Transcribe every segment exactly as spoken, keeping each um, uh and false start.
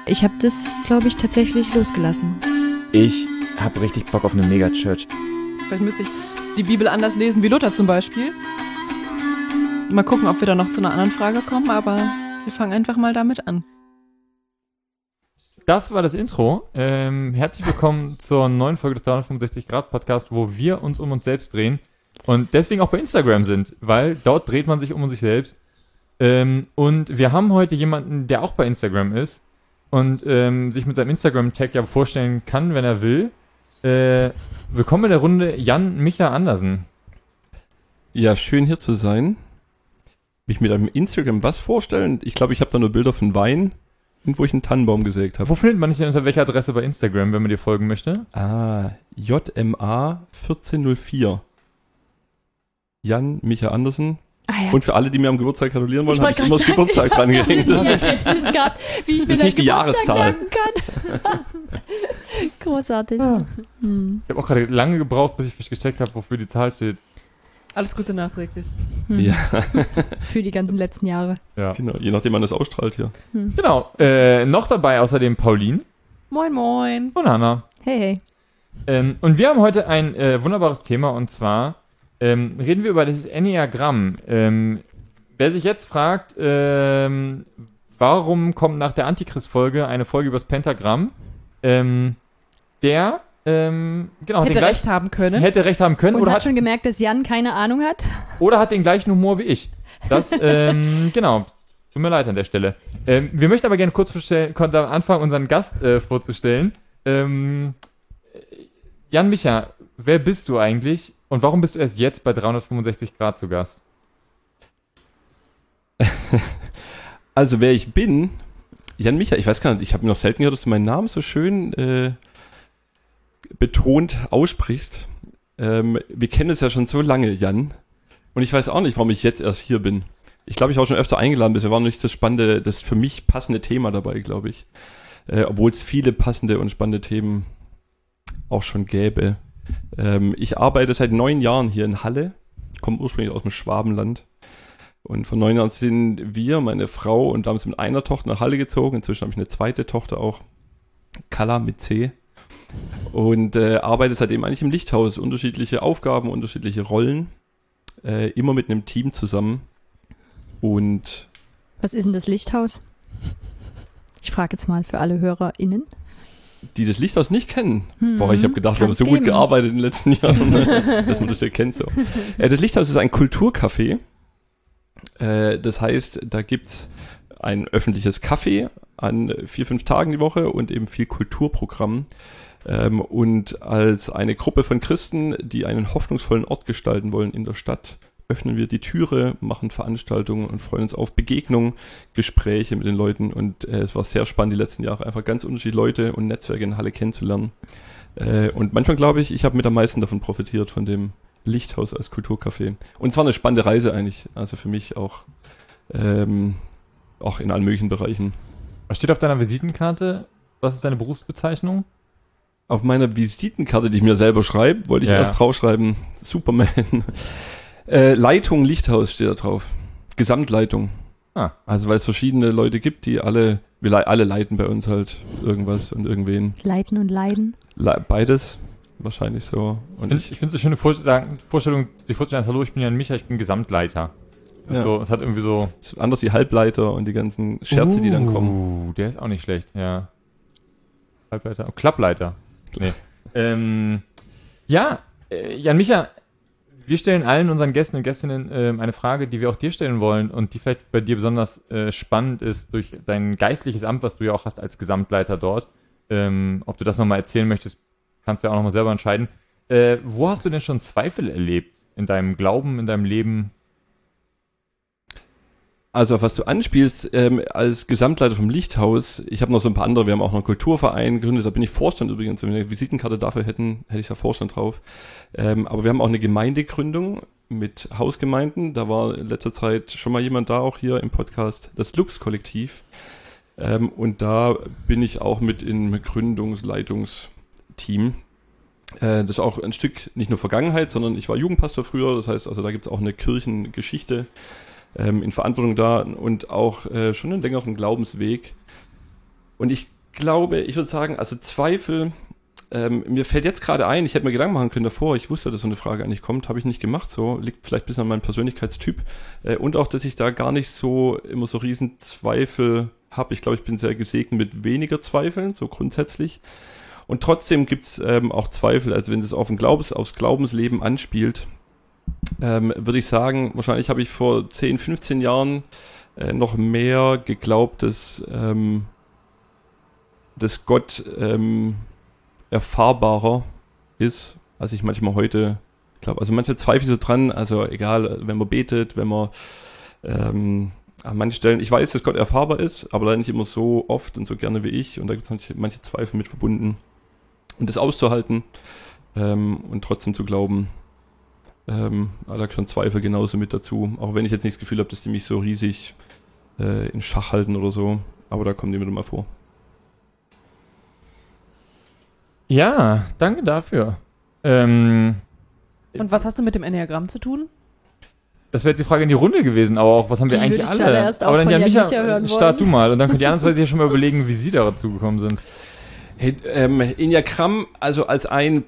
Ich habe das, glaube ich, tatsächlich losgelassen. Ich habe richtig Bock auf eine Megachurch. Vielleicht müsste ich die Bibel anders lesen wie Luther zum Beispiel. Mal gucken, ob wir da noch zu einer anderen Frage kommen, aber wir fangen einfach mal damit an. Das war das Intro. Ähm, herzlich willkommen zur neuen Folge des dreihundertfünfundsechzig Grad Podcast, wo wir uns um uns selbst drehen und deswegen auch bei Instagram sind, weil dort dreht man sich um sich selbst. Ähm, und wir haben heute jemanden, der auch bei Instagram ist und ähm, sich mit seinem Instagram-Tag ja vorstellen kann, wenn er will. Äh, willkommen in der Runde, Jan Micha Andersen. Ja, schön hier zu sein. Mich mit einem Instagram was vorstellen? Ich glaube, ich habe da nur Bilder von Wein und wo ich einen Tannenbaum gesägt habe. Wo findet man dich denn unter welcher Adresse bei Instagram, wenn man dir folgen möchte? Ah, J M A vierzehn null vier. Jan Micha Andersen. Ah, ja. Und für alle, die mir am Geburtstag gratulieren wollen, habe ich immer das sagen, Geburtstag dran gehängt. Es gab, wie ich Das ist nicht die Jahreszahl. Kann. Großartig. Ah. Hm. Ich habe auch gerade lange gebraucht, bis ich gecheckt habe, wofür die Zahl steht. Alles Gute nachträglich. Hm. Ja, Für die ganzen letzten Jahre. Ja. genau. Je nachdem, man das ausstrahlt hier. Hm. Genau. Äh, noch dabei außerdem Pauline Moin, moin. und Hanna. Hey, hey. Ähm, und wir haben heute ein äh, wunderbares Thema und zwar ähm, reden wir über das Enneagramm. Ähm, wer sich jetzt fragt, ähm, warum kommt nach der Antichrist-Folge eine Folge über das Pentagramm, ähm, der ähm, genau, hat Hätte den gleich, recht haben können. hätte recht haben können Und oder hat hat, schon gemerkt, dass Jan keine Ahnung hat. oder hat den gleichen Humor wie ich. Das, ähm, genau. Tut mir leid an der Stelle. Ähm, wir möchten aber gerne kurz vorstellen, konnten am Anfang unseren Gast äh, vorzustellen. Ähm, Jan Micha, wer bist du eigentlich und warum bist du erst jetzt bei dreihundertfünfundsechzig Grad zu Gast? Also, wer ich bin, Jan Micha, ich weiß gar nicht, ich habe mir noch selten gehört, dass du meinen Namen so schön äh, betont aussprichst. Ähm, wir kennen es ja schon so lange, Jan. Und ich weiß auch nicht, warum ich jetzt erst hier bin. Ich glaube, ich war schon öfter eingeladen, bisher war noch nicht das spannende, das für mich passende Thema dabei, glaube ich. Äh, obwohl es viele passende und spannende Themen auch schon gäbe. Ähm, ich arbeite seit neun Jahren hier in Halle, komme ursprünglich aus dem Schwabenland. Und vor neun Jahren sind wir, meine Frau und damals mit einer Tochter nach Halle gezogen. Inzwischen habe ich eine zweite Tochter auch, Kala mit C. Und äh, arbeite seitdem eigentlich im Lichthaus. Unterschiedliche Aufgaben, unterschiedliche Rollen. Äh, immer mit einem Team zusammen. Und Was ist denn das Lichthaus? Ich frage jetzt mal für alle HörerInnen. die das Lichthaus nicht kennen. Hm, Boah, ich habe gedacht, wir haben kann's so gut geben. gearbeitet in den letzten Jahren, ne? Dass man das ja kennt. So. Äh, das Lichthaus ist ein Kulturcafé. Äh, das heißt, da gibt's ein öffentliches Café an vier, fünf Tagen die Woche und eben viel Kulturprogramm. Ähm, und als eine Gruppe von Christen, die einen hoffnungsvollen Ort gestalten wollen in der Stadt, öffnen wir die Türe, machen Veranstaltungen und freuen uns auf Begegnungen, Gespräche mit den Leuten. Und äh, es war sehr spannend, die letzten Jahre einfach ganz unterschiedliche Leute und Netzwerke in Halle kennenzulernen. Äh, und manchmal glaube ich, ich habe mit am meisten davon profitiert, von dem Lichthaus als Kulturcafé. Und es war eine spannende Reise eigentlich, also für mich auch, ähm, auch in allen möglichen Bereichen. Was steht auf deiner Visitenkarte? Was ist deine Berufsbezeichnung? Auf meiner Visitenkarte, die ich mir selber schreibe, wollte ich Ja. erst draufschreiben, Superman. äh, Leitung Lichthaus steht da drauf. Gesamtleitung. Ah. Also weil es verschiedene Leute gibt, die alle, wir le- alle leiten bei uns halt irgendwas und irgendwen. Leiten und Leiden. Le- beides wahrscheinlich so. Und Ich, ich finde es eine schöne Vorstellung, Vorstellung, die Vorstellung, hallo, ich bin Jan Micha, ich bin Gesamtleiter. Das ist Ja. so, es hat irgendwie so... ist anders wie Halbleiter und die ganzen Scherze, die dann kommen. Uh, der ist auch nicht schlecht, ja. Halbleiter, oh, Klappleiter. Nee. ähm, ja, äh, Jan Micha, wir stellen allen unseren Gästen und Gästinnen ähm, eine Frage, die wir auch dir stellen wollen und die vielleicht bei dir besonders äh, spannend ist durch dein geistliches Amt, was du ja auch hast als Gesamtleiter dort. Ähm, ob du das nochmal erzählen möchtest, kannst du ja auch nochmal selber entscheiden. Äh, wo hast du denn schon Zweifel erlebt? In deinem Glauben, in deinem Leben? Also auf was du anspielst, ähm, als Gesamtleiter vom Lichthaus, ich habe noch so ein paar andere, wir haben auch noch einen Kulturverein gegründet, da bin ich Vorstand übrigens, wenn wir eine Visitenkarte dafür hätten, hätte ich da Vorstand drauf. Ähm, aber wir haben auch eine Gemeindegründung mit Hausgemeinden, da war in letzter Zeit schon mal jemand da, auch hier im Podcast, das Lux-Kollektiv. Ähm, und da bin ich auch mit im Gründungsleitungsteam. Äh, das ist auch ein Stück nicht nur Vergangenheit, sondern ich war Jugendpastor früher, das heißt, also da gibt es auch eine Kirchengeschichte ähm, in Verantwortung da und auch äh, schon einen längeren Glaubensweg. Und ich glaube, ich würde sagen, also Zweifel, ähm, mir fällt jetzt gerade ein, ich hätte mir Gedanken machen können davor, ich wusste, dass so eine Frage eigentlich kommt, habe ich nicht gemacht, so, liegt vielleicht ein bisschen an meinem Persönlichkeitstyp äh, und auch, dass ich da gar nicht so immer so riesen Zweifel habe. Ich glaube, ich bin sehr gesegnet mit weniger Zweifeln, so grundsätzlich. Und trotzdem gibt es ähm, auch Zweifel, also wenn das auf ein Glaubens, aufs Glaubensleben anspielt, ähm, würde ich sagen, wahrscheinlich habe ich vor zehn, fünfzehn Jahren äh, noch mehr geglaubt, dass, ähm, dass Gott ähm, erfahrbarer ist, als ich manchmal heute glaube. Also manche zweifeln so dran, also egal, wenn man betet, wenn man ähm, an manchen Stellen, ich weiß, dass Gott erfahrbar ist, aber leider nicht immer so oft und so gerne wie ich und da gibt es manche, manche Zweifel mit verbunden. Und das auszuhalten ähm, und trotzdem zu glauben, ähm, da lag schon Zweifel genauso mit dazu. Auch wenn ich jetzt nicht das Gefühl habe, dass die mich so riesig äh, in Schach halten oder so. Aber da kommen die mir mal vor. Ja, danke dafür. Ähm, Und was hast du mit dem Enneagramm zu tun? Das wäre jetzt die Frage in die Runde gewesen, aber auch, was haben wir Die eigentlich würde ich alle? zuallererst auch Aber dann von ja, Jan Micha, Micha hören start wollen. du mal. Und dann könnt ihr andersweise ja schon mal überlegen, wie sie dazu gekommen sind. Hey, ähm, Enneagramm, also als ein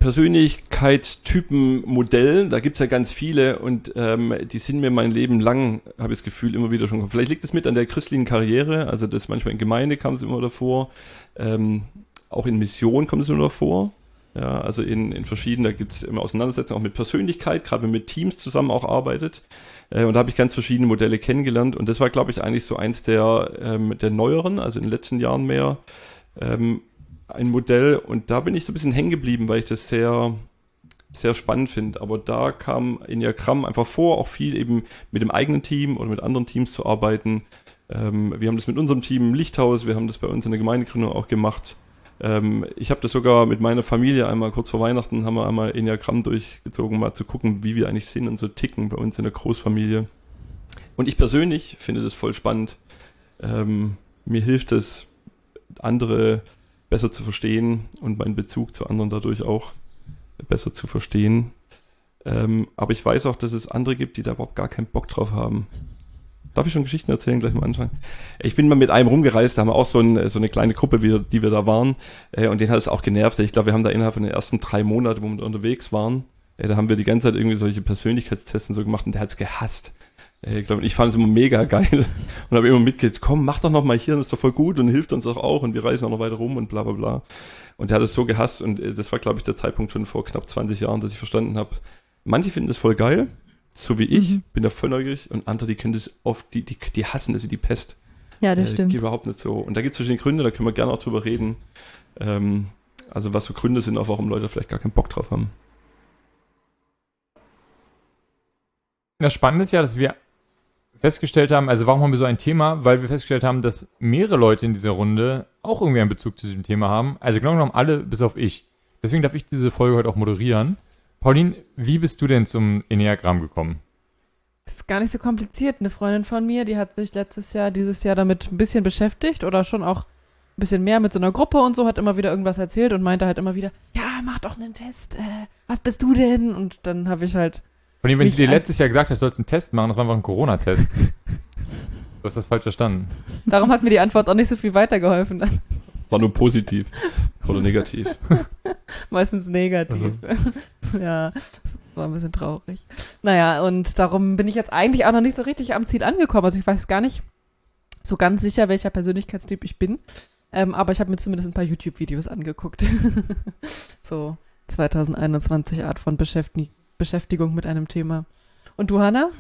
Persönlichkeitstypenmodell, da gibt's ja ganz viele und ähm, die sind mir mein Leben lang, habe ich das Gefühl, immer wieder schon. Vielleicht liegt es mit an der christlichen Karriere, also das manchmal in Gemeinde kam es immer davor, ähm, auch in Mission kommt es immer davor. Ja, also in, in verschiedenen, da gibt's immer Auseinandersetzungen auch mit Persönlichkeit, gerade wenn man mit Teams zusammen auch arbeitet. Äh, und da habe ich ganz verschiedene Modelle kennengelernt und das war, glaube ich, eigentlich so eins der, ähm, der neueren, also in den letzten Jahren mehr, ähm, ein Modell und da bin ich so ein bisschen hängen geblieben, weil ich das sehr, sehr spannend finde. Aber da kam Enneagramm einfach vor, auch viel eben mit dem eigenen Team oder mit anderen Teams zu arbeiten. Ähm, wir haben das mit unserem Team im Lichthaus, wir haben das bei uns in der Gemeindegründung auch gemacht. Ähm, ich habe das sogar mit meiner Familie einmal kurz vor Weihnachten, haben wir einmal Enneagramm durchgezogen, mal zu gucken, wie wir eigentlich sind und so ticken bei uns in der Großfamilie. Und ich persönlich finde das voll spannend. Ähm, mir hilft es, andere besser zu verstehen und meinen Bezug zu anderen dadurch auch besser zu verstehen. Ähm, aber ich weiß auch, dass es andere gibt, die da überhaupt gar keinen Bock drauf haben. Darf ich schon Geschichten erzählen, gleich am Anfang? Ich bin mal mit einem rumgereist, da haben wir auch so, ein, so eine kleine Gruppe, wie, die wir da waren, äh, und den hat es auch genervt. Ich glaube, wir haben da innerhalb von den ersten drei Monaten, wo wir unterwegs waren, äh, da haben wir die ganze Zeit irgendwie solche Persönlichkeitstests und so gemacht und der hat es gehasst. Ich glaube, ich fand es immer mega geil und habe immer mitgekriegt, komm, mach doch noch mal hier, das ist doch voll gut und hilft uns doch auch und wir reisen auch noch weiter rum und bla bla bla. Und der hat es so gehasst und das war, glaube ich, der Zeitpunkt schon vor knapp zwanzig Jahren, dass ich verstanden habe, manche finden das voll geil, so wie ich, mhm. bin da voll neugierig und andere, die können das oft, die, die, die hassen das wie die Pest. Ja, das äh, stimmt. Geht überhaupt nicht so. Und da gibt es verschiedene Gründe, da können wir gerne auch drüber reden. Ähm, also was so Gründe sind, auch warum Leute vielleicht gar keinen Bock drauf haben. Das Spannende ist ja, dass wir festgestellt haben, also warum haben wir so ein Thema? Weil wir festgestellt haben, dass mehrere Leute in dieser Runde auch irgendwie einen Bezug zu diesem Thema haben. Also genau genommen alle, bis auf ich. Deswegen darf ich diese Folge heute auch moderieren. Pauline, wie bist du denn zum Enneagramm gekommen? Das ist gar nicht so kompliziert. Eine Freundin von mir, die hat sich letztes Jahr, dieses Jahr damit ein bisschen beschäftigt oder schon auch ein bisschen mehr mit so einer Gruppe und so, hat immer wieder irgendwas erzählt und meinte halt immer wieder, ja, mach doch einen Test, äh, was bist du denn? Und dann habe ich halt Von dem, wenn ich Mich dir letztes Jahr gesagt habe, du sollst einen Test machen, das war einfach ein Corona-Test. Du hast das falsch verstanden. Darum hat mir die Antwort auch nicht so viel weitergeholfen dann. War nur positiv oder negativ. Meistens negativ. Also. Ja, das war ein bisschen traurig. Naja, und darum bin ich jetzt eigentlich auch noch nicht so richtig am Ziel angekommen. Also ich weiß gar nicht so ganz sicher, welcher Persönlichkeitstyp ich bin. Ähm, aber ich habe mir zumindest ein paar YouTube-Videos angeguckt. So zwanzig einundzwanzig Art von Beschäftigung. Beschäftigung mit einem Thema. Und du, Hannah?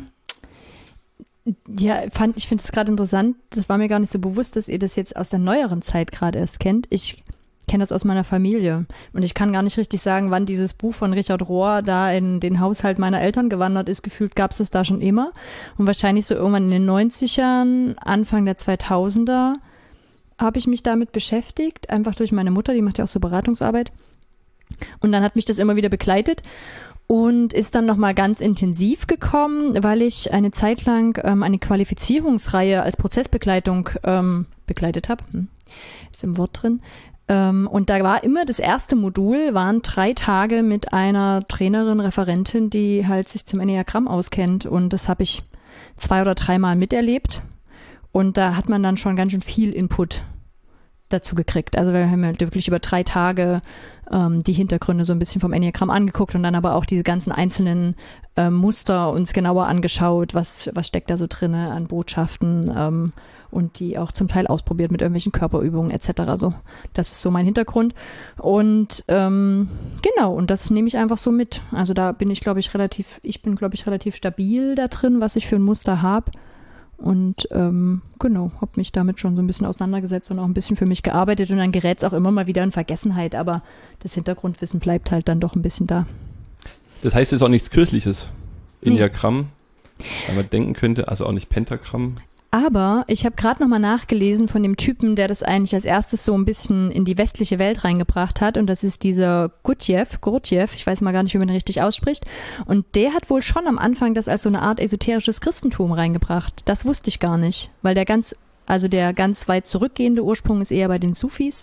Ja, fand, ich finde es gerade interessant, das war mir gar nicht so bewusst, dass ihr das jetzt aus der neueren Zeit gerade erst kennt. Ich kenne das aus meiner Familie und ich kann gar nicht richtig sagen, wann dieses Buch von Richard Rohr da in den Haushalt meiner Eltern gewandert ist. Gefühlt gab es das da schon immer und wahrscheinlich so irgendwann in den neunzigern, Anfang der zweitausender habe ich mich damit beschäftigt, einfach durch meine Mutter, die macht ja auch so Beratungsarbeit und dann hat mich das immer wieder begleitet. Und ist dann nochmal ganz intensiv gekommen, weil ich eine Zeit lang ähm, eine Qualifizierungsreihe als Prozessbegleitung ähm, begleitet habe. Hm. Ist im Wort drin. Ähm, und da war immer das erste Modul, waren drei Tage mit einer Trainerin, Referentin, die halt sich zum Enneagramm auskennt. Und das habe ich zwei oder dreimal miterlebt. Und da hat man dann schon ganz schön viel Input dazu gekriegt. Also wir haben halt wirklich über drei Tage ähm, die Hintergründe so ein bisschen vom Enneagramm angeguckt und dann aber auch diese ganzen einzelnen ähm, Muster uns genauer angeschaut, was, was steckt da so drin an Botschaften ähm, und die auch zum Teil ausprobiert mit irgendwelchen Körperübungen et cetera. So, das ist so mein Hintergrund. Und ähm, genau, und das nehme ich einfach so mit. Also da bin ich, glaube ich, relativ, ich bin, glaube ich, relativ stabil da drin, was ich für ein Muster habe. Und ähm, genau, habe mich damit schon so ein bisschen auseinandergesetzt und auch ein bisschen für mich gearbeitet und dann gerät es auch immer mal wieder in Vergessenheit, aber das Hintergrundwissen bleibt halt dann doch ein bisschen da. Das heißt, es ist auch nichts Kirchliches. Nee. Enneagramm, weil man denken könnte, also auch nicht Pentagramm. Aber ich habe gerade nochmal nachgelesen von dem Typen, der das eigentlich als erstes so ein bisschen in die westliche Welt reingebracht hat. Und das ist dieser Gurdjieff, Gurdjieff, ich weiß mal gar nicht, wie man den richtig ausspricht. Und der hat wohl schon am Anfang das als so eine Art esoterisches Christentum reingebracht. Das wusste ich gar nicht, weil der ganz, also der ganz weit zurückgehende Ursprung ist eher bei den Sufis.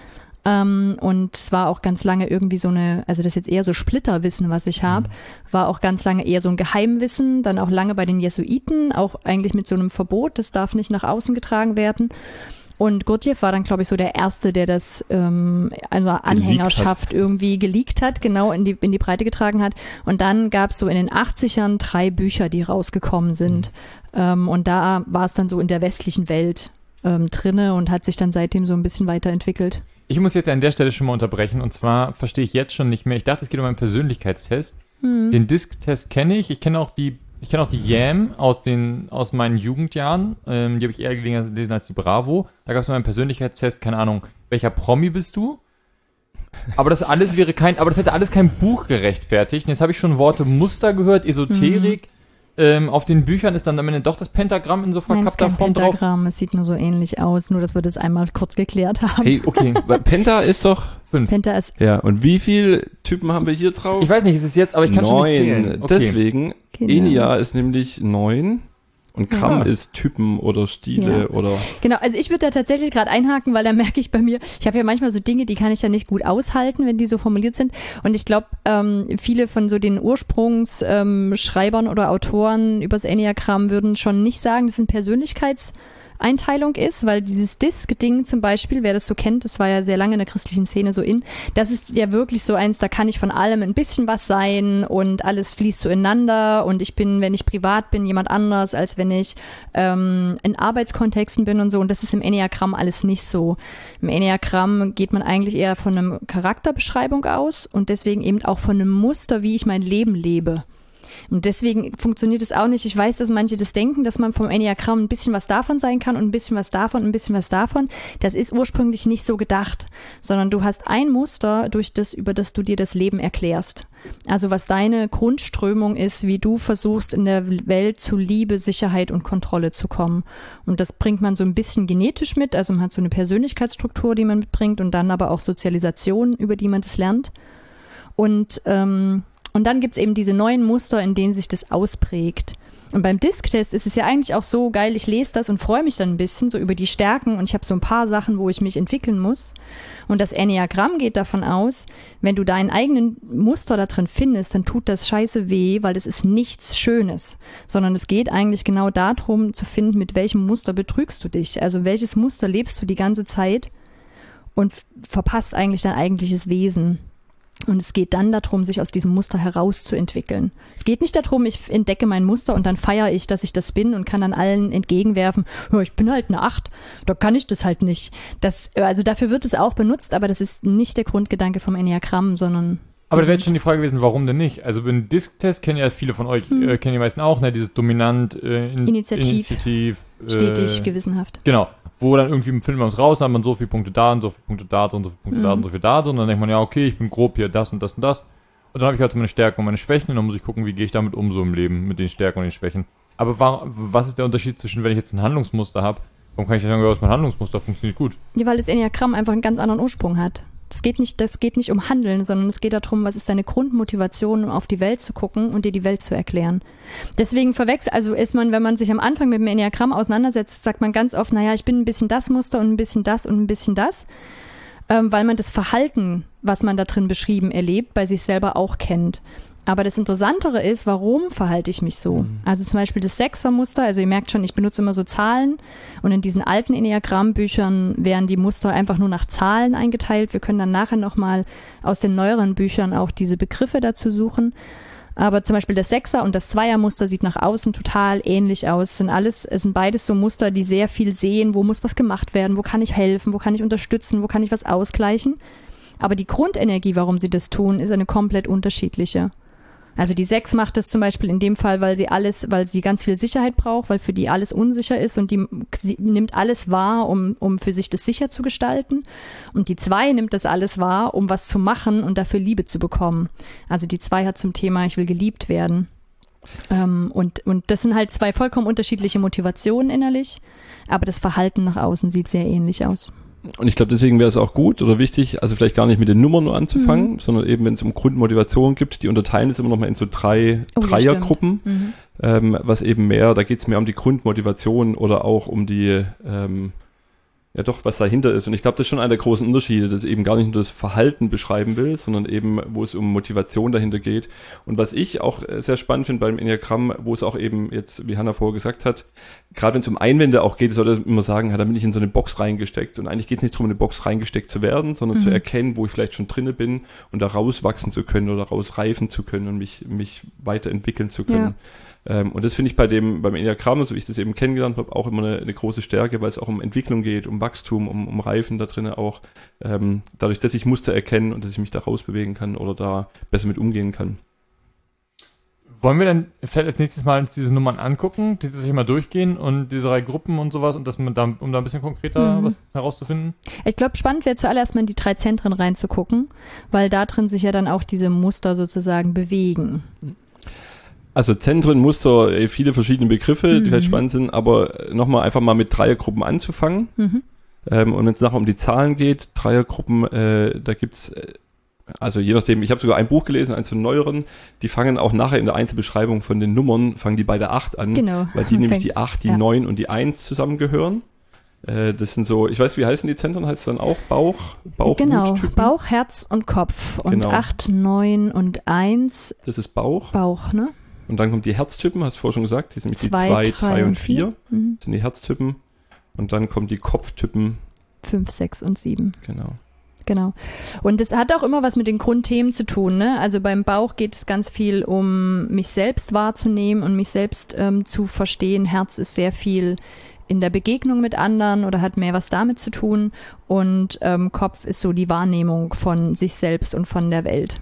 Ähm, und es war auch ganz lange irgendwie so eine, also das ist jetzt eher so Splitterwissen, was ich habe, war auch ganz lange eher so ein Geheimwissen, dann auch lange bei den Jesuiten, auch eigentlich mit so einem Verbot, das darf nicht nach außen getragen werden. Und Gurdjieff war dann, glaube ich, so der Erste, der das ähm, also Anhängerschaft irgendwie geleakt hat, genau in die, in die Breite getragen hat. Und dann gab es so in den achtzigern drei Bücher, die rausgekommen sind. Mhm. Ähm, und da war es dann so in der westlichen Welt ähm, drinne und hat sich dann seitdem so ein bisschen weiterentwickelt. Ich muss jetzt an der Stelle schon mal unterbrechen und zwar verstehe ich jetzt schon nicht mehr. Ich dachte, es geht um einen Persönlichkeitstest. Hm. Den Disk-Test kenne ich. Ich kenne auch die, ich kenne auch die Yam aus den, aus meinen Jugendjahren. Ähm, die habe ich eher gelesen als die Bravo. Da gab es mal einen Persönlichkeitstest, keine Ahnung, welcher Promi bist du? Aber das alles wäre kein, aber das hätte alles kein Buch gerechtfertigt. Und jetzt habe ich schon Worte Muster gehört, Esoterik. Hm. Ähm, auf den Büchern ist dann am Ende doch das Pentagramm in so verkappter Form drauf. Pentagramm, es sieht nur so ähnlich aus, nur dass wir das einmal kurz geklärt haben. Hey, okay, Penta ist doch fünf. Penta ist Ja, und wie viele Typen haben wir hier drauf? Ich weiß nicht, es ist jetzt, aber ich kann neun. schon nicht zählen. Okay. Deswegen, Genau. Enia ist nämlich neun und Gramm Ja. ist Typen oder Stile Ja. oder... Genau, also ich würde da tatsächlich gerade einhaken, weil da merke ich bei mir, ich habe ja manchmal so Dinge, die kann ich ja nicht gut aushalten, wenn die so formuliert sind. Und ich glaube, ähm, viele von so den Ursprungsschreibern ähm, Schreibern oder Autoren übers Enneagramm würden schon nicht sagen, dass es ein Persönlichkeitseinteilung ist, weil dieses Disk-Ding zum Beispiel, wer das so kennt, das war ja sehr lange in der christlichen Szene so in, das ist ja wirklich so eins, da kann ich von allem ein bisschen was sein und alles fließt so ineinander und ich bin, wenn ich privat bin, jemand anders, als wenn ich ähm, in Arbeitskontexten bin und so und das ist im Enneagramm alles nicht so. Im Enneagramm geht man eigentlich eher von einer Charakterbeschreibung aus und deswegen eben auch von einem Muster, wie ich mein Leben lebe. Und deswegen funktioniert es auch nicht. Ich weiß, dass manche das denken, dass man vom Enneagramm ein bisschen was davon sein kann und ein bisschen was davon, ein bisschen was davon. Das ist ursprünglich nicht so gedacht, sondern du hast ein Muster, durch das, über das du dir das Leben erklärst. Also was deine Grundströmung ist, wie du versuchst, in der Welt zu Liebe, Sicherheit und Kontrolle zu kommen. Und das bringt man so ein bisschen genetisch mit. Also man hat so eine Persönlichkeitsstruktur, die man mitbringt und dann aber auch Sozialisation, über die man das lernt. Und ähm, Und dann gibt's eben diese neuen Muster, in denen sich das ausprägt. Und beim Disk-Test ist es ja eigentlich auch so geil, ich lese das und freue mich dann ein bisschen so über die Stärken und ich habe so ein paar Sachen, wo ich mich entwickeln muss. Und das Enneagramm geht davon aus, wenn du deinen eigenen Muster da drin findest, dann tut das scheiße weh, weil das ist nichts Schönes. Sondern es geht eigentlich genau darum zu finden, mit welchem Muster betrügst du dich. Also welches Muster lebst du die ganze Zeit und verpasst eigentlich dein eigentliches Wesen. Und es geht dann darum, sich aus diesem Muster herauszuentwickeln. Es geht nicht darum, ich entdecke mein Muster und dann feiere ich, dass ich das bin und kann dann allen entgegenwerfen, ja, ich bin halt eine Acht, da kann ich das halt nicht. Das, also dafür wird es auch benutzt, aber das ist nicht der Grundgedanke vom Enneagramm, sondern... Aber da wäre jetzt schon die Frage gewesen, warum denn nicht? Also beim Disk-Test kennen ja viele von euch, hm. äh, kennen die meisten auch, ne, dieses dominant, äh, in, Initiativ, Initiativ äh, stetig, gewissenhaft. Genau. Wo dann irgendwie findet man es raus, dann hat man so viele Punkte da und so viele Punkte da und so viele Punkte mhm. da und so viel da und dann denkt man, ja, okay, ich bin grob hier das und das und das. Und dann habe ich halt meine Stärken und meine Schwächen und dann muss ich gucken, wie gehe ich damit um so im Leben, mit den Stärken und den Schwächen. Aber war, was ist der Unterschied zwischen, wenn ich jetzt ein Handlungsmuster habe, warum kann ich nicht sagen, ja, mein Handlungsmuster funktioniert gut? Ja, weil das Enneagramm einfach einen ganz anderen Ursprung hat. Das geht nicht, das geht nicht um Handeln, sondern es geht darum, was ist deine Grundmotivation, um auf die Welt zu gucken und dir die Welt zu erklären. Deswegen verwechselt, also ist man, wenn man sich am Anfang mit dem Enneagramm auseinandersetzt, sagt man ganz oft, naja, ich bin ein bisschen das Muster und ein bisschen das und ein bisschen das, ähm, weil man das Verhalten, was man da drin beschrieben erlebt, bei sich selber auch kennt. Aber das Interessantere ist, warum verhalte ich mich so? Mhm. Also zum Beispiel das Sechser-Muster, also ihr merkt schon, ich benutze immer so Zahlen und in diesen alten Enneagramm-Büchern werden die Muster einfach nur nach Zahlen eingeteilt. Wir können dann nachher nochmal aus den neueren Büchern auch diese Begriffe dazu suchen. Aber zum Beispiel das Sechser- und das Zweier-Muster sieht nach außen total ähnlich aus. Es sind alles, es sind beides so Muster, die sehr viel sehen, wo muss was gemacht werden, wo kann ich helfen, wo kann ich unterstützen, wo kann ich was ausgleichen. Aber die Grundenergie, warum sie das tun, ist eine komplett unterschiedliche. Also die Sechs macht das zum Beispiel in dem Fall, weil sie alles, weil sie ganz viel Sicherheit braucht, weil für die alles unsicher ist und die sie nimmt alles wahr, um, um für sich das sicher zu gestalten. Und die Zwei nimmt das alles wahr, um was zu machen und dafür Liebe zu bekommen. Also die Zwei hat zum Thema, ich will geliebt werden. Ähm, und, und das sind halt zwei vollkommen unterschiedliche Motivationen innerlich, aber das Verhalten nach außen sieht sehr ähnlich aus. Und ich glaube, deswegen wäre es auch gut oder wichtig, also vielleicht gar nicht mit den Nummern nur anzufangen, mhm. sondern eben, wenn es um Grundmotivation gibt, die unterteilen es immer noch mal in so drei oh, Dreiergruppen, mhm. ähm, was eben mehr, da geht es mehr um die Grundmotivation oder auch um die, ähm, ja doch, was dahinter ist. Und ich glaube, das ist schon einer der großen Unterschiede, dass eben gar nicht nur das Verhalten beschreiben will, sondern eben, wo es um Motivation dahinter geht. Und was ich auch sehr spannend finde beim Enneagramm, wo es auch eben jetzt, wie Hannah vorher gesagt hat, gerade wenn es um Einwände auch geht, sollte man immer sagen, ja, da bin ich in so eine Box reingesteckt. Und eigentlich geht es nicht darum, in eine Box reingesteckt zu werden, sondern mhm. zu erkennen, wo ich vielleicht schon drinne bin und da rauswachsen zu können oder rausreifen zu können und mich, mich weiterentwickeln zu können. Ja. Ähm, und das finde ich bei dem, beim Enneagramm, so wie ich das eben kennengelernt habe, auch immer eine, eine große Stärke, weil es auch um Entwicklung geht, um Wachstum, um, um Reifen da drinnen auch, ähm, dadurch, dass ich Muster erkenne und dass ich mich da rausbewegen kann oder da besser mit umgehen kann. Wollen wir dann vielleicht als nächstes Mal uns diese Nummern angucken, die sich mal durchgehen und diese drei Gruppen und sowas und dass man da, um da ein bisschen konkreter mhm. was herauszufinden? Ich glaube, spannend wäre zuallererst mal in die drei Zentren reinzugucken, weil da drin sich ja dann auch diese Muster sozusagen bewegen. Also Zentren, Muster, viele verschiedene Begriffe, mhm. die vielleicht spannend sind, aber nochmal einfach mal mit Dreiergruppen anzufangen. Mhm. Ähm, und wenn es nachher um die Zahlen geht, Dreiergruppen, äh, da gibt's, äh, also je nachdem, ich habe sogar ein Buch gelesen, eins von neueren, die fangen auch nachher in der Einzelbeschreibung von den Nummern, fangen die bei der acht an, genau. weil die nämlich die acht, die ja. neun und die eins zusammengehören. Äh, das sind so, ich weiß, wie heißen die Zentren? Heißt es dann auch Bauch? Bauch, genau, Wuttypen? Bauch, Herz und Kopf. Und genau. acht, neun und eins. Das ist Bauch. Bauch, ne? Und dann kommt die Herztypen, hast du vorher schon gesagt, die sind nämlich zwei, die zwei, drei und vier, Mhm. sind die Herztypen. Und dann kommen die Kopftypen. fünf, sechs und sieben. Genau. Genau. Und das hat auch immer was mit den Grundthemen zu tun, ne? Also beim Bauch geht es ganz viel um mich selbst wahrzunehmen und mich selbst ähm, zu verstehen. Herz ist sehr viel in der Begegnung mit anderen oder hat mehr was damit zu tun. Und ähm, Kopf ist so die Wahrnehmung von sich selbst und von der Welt.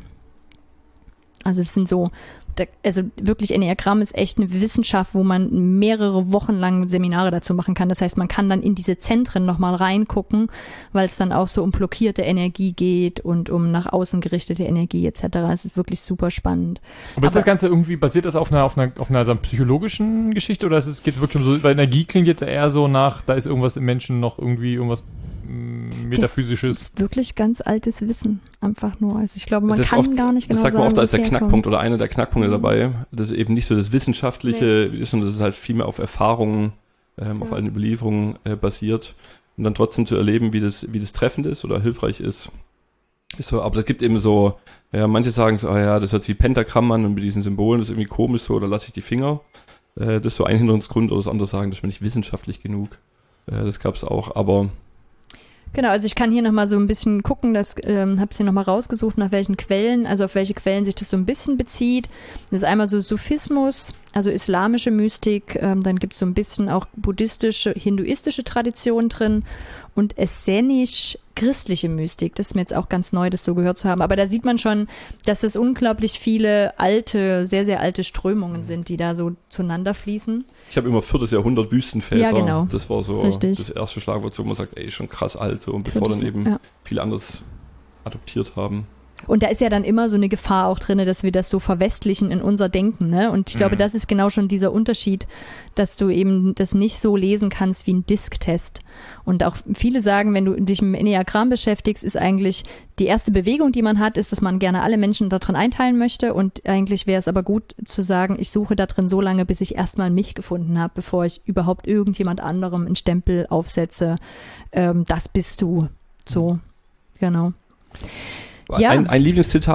Also es sind so, also wirklich Enneagramm ist echt eine Wissenschaft, wo man mehrere Wochen lang Seminare dazu machen kann. Das heißt, man kann dann in diese Zentren nochmal reingucken, weil es dann auch so um blockierte Energie geht und um nach außen gerichtete Energie et cetera. Es ist wirklich super spannend. Aber ist Aber, das Ganze irgendwie, basiert das auf einer, auf einer, auf einer so einer psychologischen Geschichte oder geht es wirklich um so, weil Energie klingt jetzt eher so nach, da ist irgendwas im Menschen noch irgendwie irgendwas Metaphysisches. Das ist wirklich ganz altes Wissen, einfach nur. Also ich glaube, man das kann oft, gar nicht genau sagen. Das sagt man oft als der herkommt. Knackpunkt oder einer der Knackpunkte mhm. dabei. Das ist eben nicht so das Wissenschaftliche, nee. ist, sondern das ist halt viel mehr auf Erfahrungen, ähm, ja. auf allen Überlieferungen äh, basiert. Und dann trotzdem zu erleben, wie das, wie das treffend ist oder hilfreich ist. ist so, aber es gibt eben so, ja, manche sagen so, ah ja, das hört sich wie Pentagramm an und mit diesen Symbolen, das ist irgendwie komisch so, oder lasse ich die Finger. Äh, das ist so ein Hinderungsgrund, oder das andere sagen, das ist mir nicht wissenschaftlich genug. Äh, das gab es auch, aber Genau, also ich kann hier nochmal so ein bisschen gucken, das ähm, habe es hier nochmal rausgesucht, nach welchen Quellen, also auf welche Quellen sich das so ein bisschen bezieht. Das ist einmal so Sufismus, also islamische Mystik, ähm, dann gibt es so ein bisschen auch buddhistische, hinduistische Traditionen drin und essenisch-christliche Mystik. Das ist mir jetzt auch ganz neu, das so gehört zu haben. Aber da sieht man schon, dass es unglaublich viele alte, sehr, sehr alte Strömungen sind, die da so zueinander fließen. Ich habe immer viertes Jahrhundert Wüstenväter. Ja, genau. Das war so Richtig. Das erste Schlagwort, wo man sagt, ey, schon krass alt, so, und bevor dann eben ja. viele anderes adoptiert haben. Und da ist ja dann immer so eine Gefahr auch drin, dass wir das so verwestlichen in unser Denken, ne? Und ich glaube, Mhm. das ist genau schon dieser Unterschied, dass du eben das nicht so lesen kannst wie ein Disk-Test. Und auch viele sagen, wenn du dich mit dem Enneagramm beschäftigst, ist eigentlich die erste Bewegung, die man hat, ist, dass man gerne alle Menschen da drin einteilen möchte. Und eigentlich wäre es aber gut zu sagen, ich suche da drin so lange, bis ich erstmal mich gefunden habe, bevor ich überhaupt irgendjemand anderem einen Stempel aufsetze. Ähm, das bist du. So, genau. Ja. Ein, ein Lieblingszitat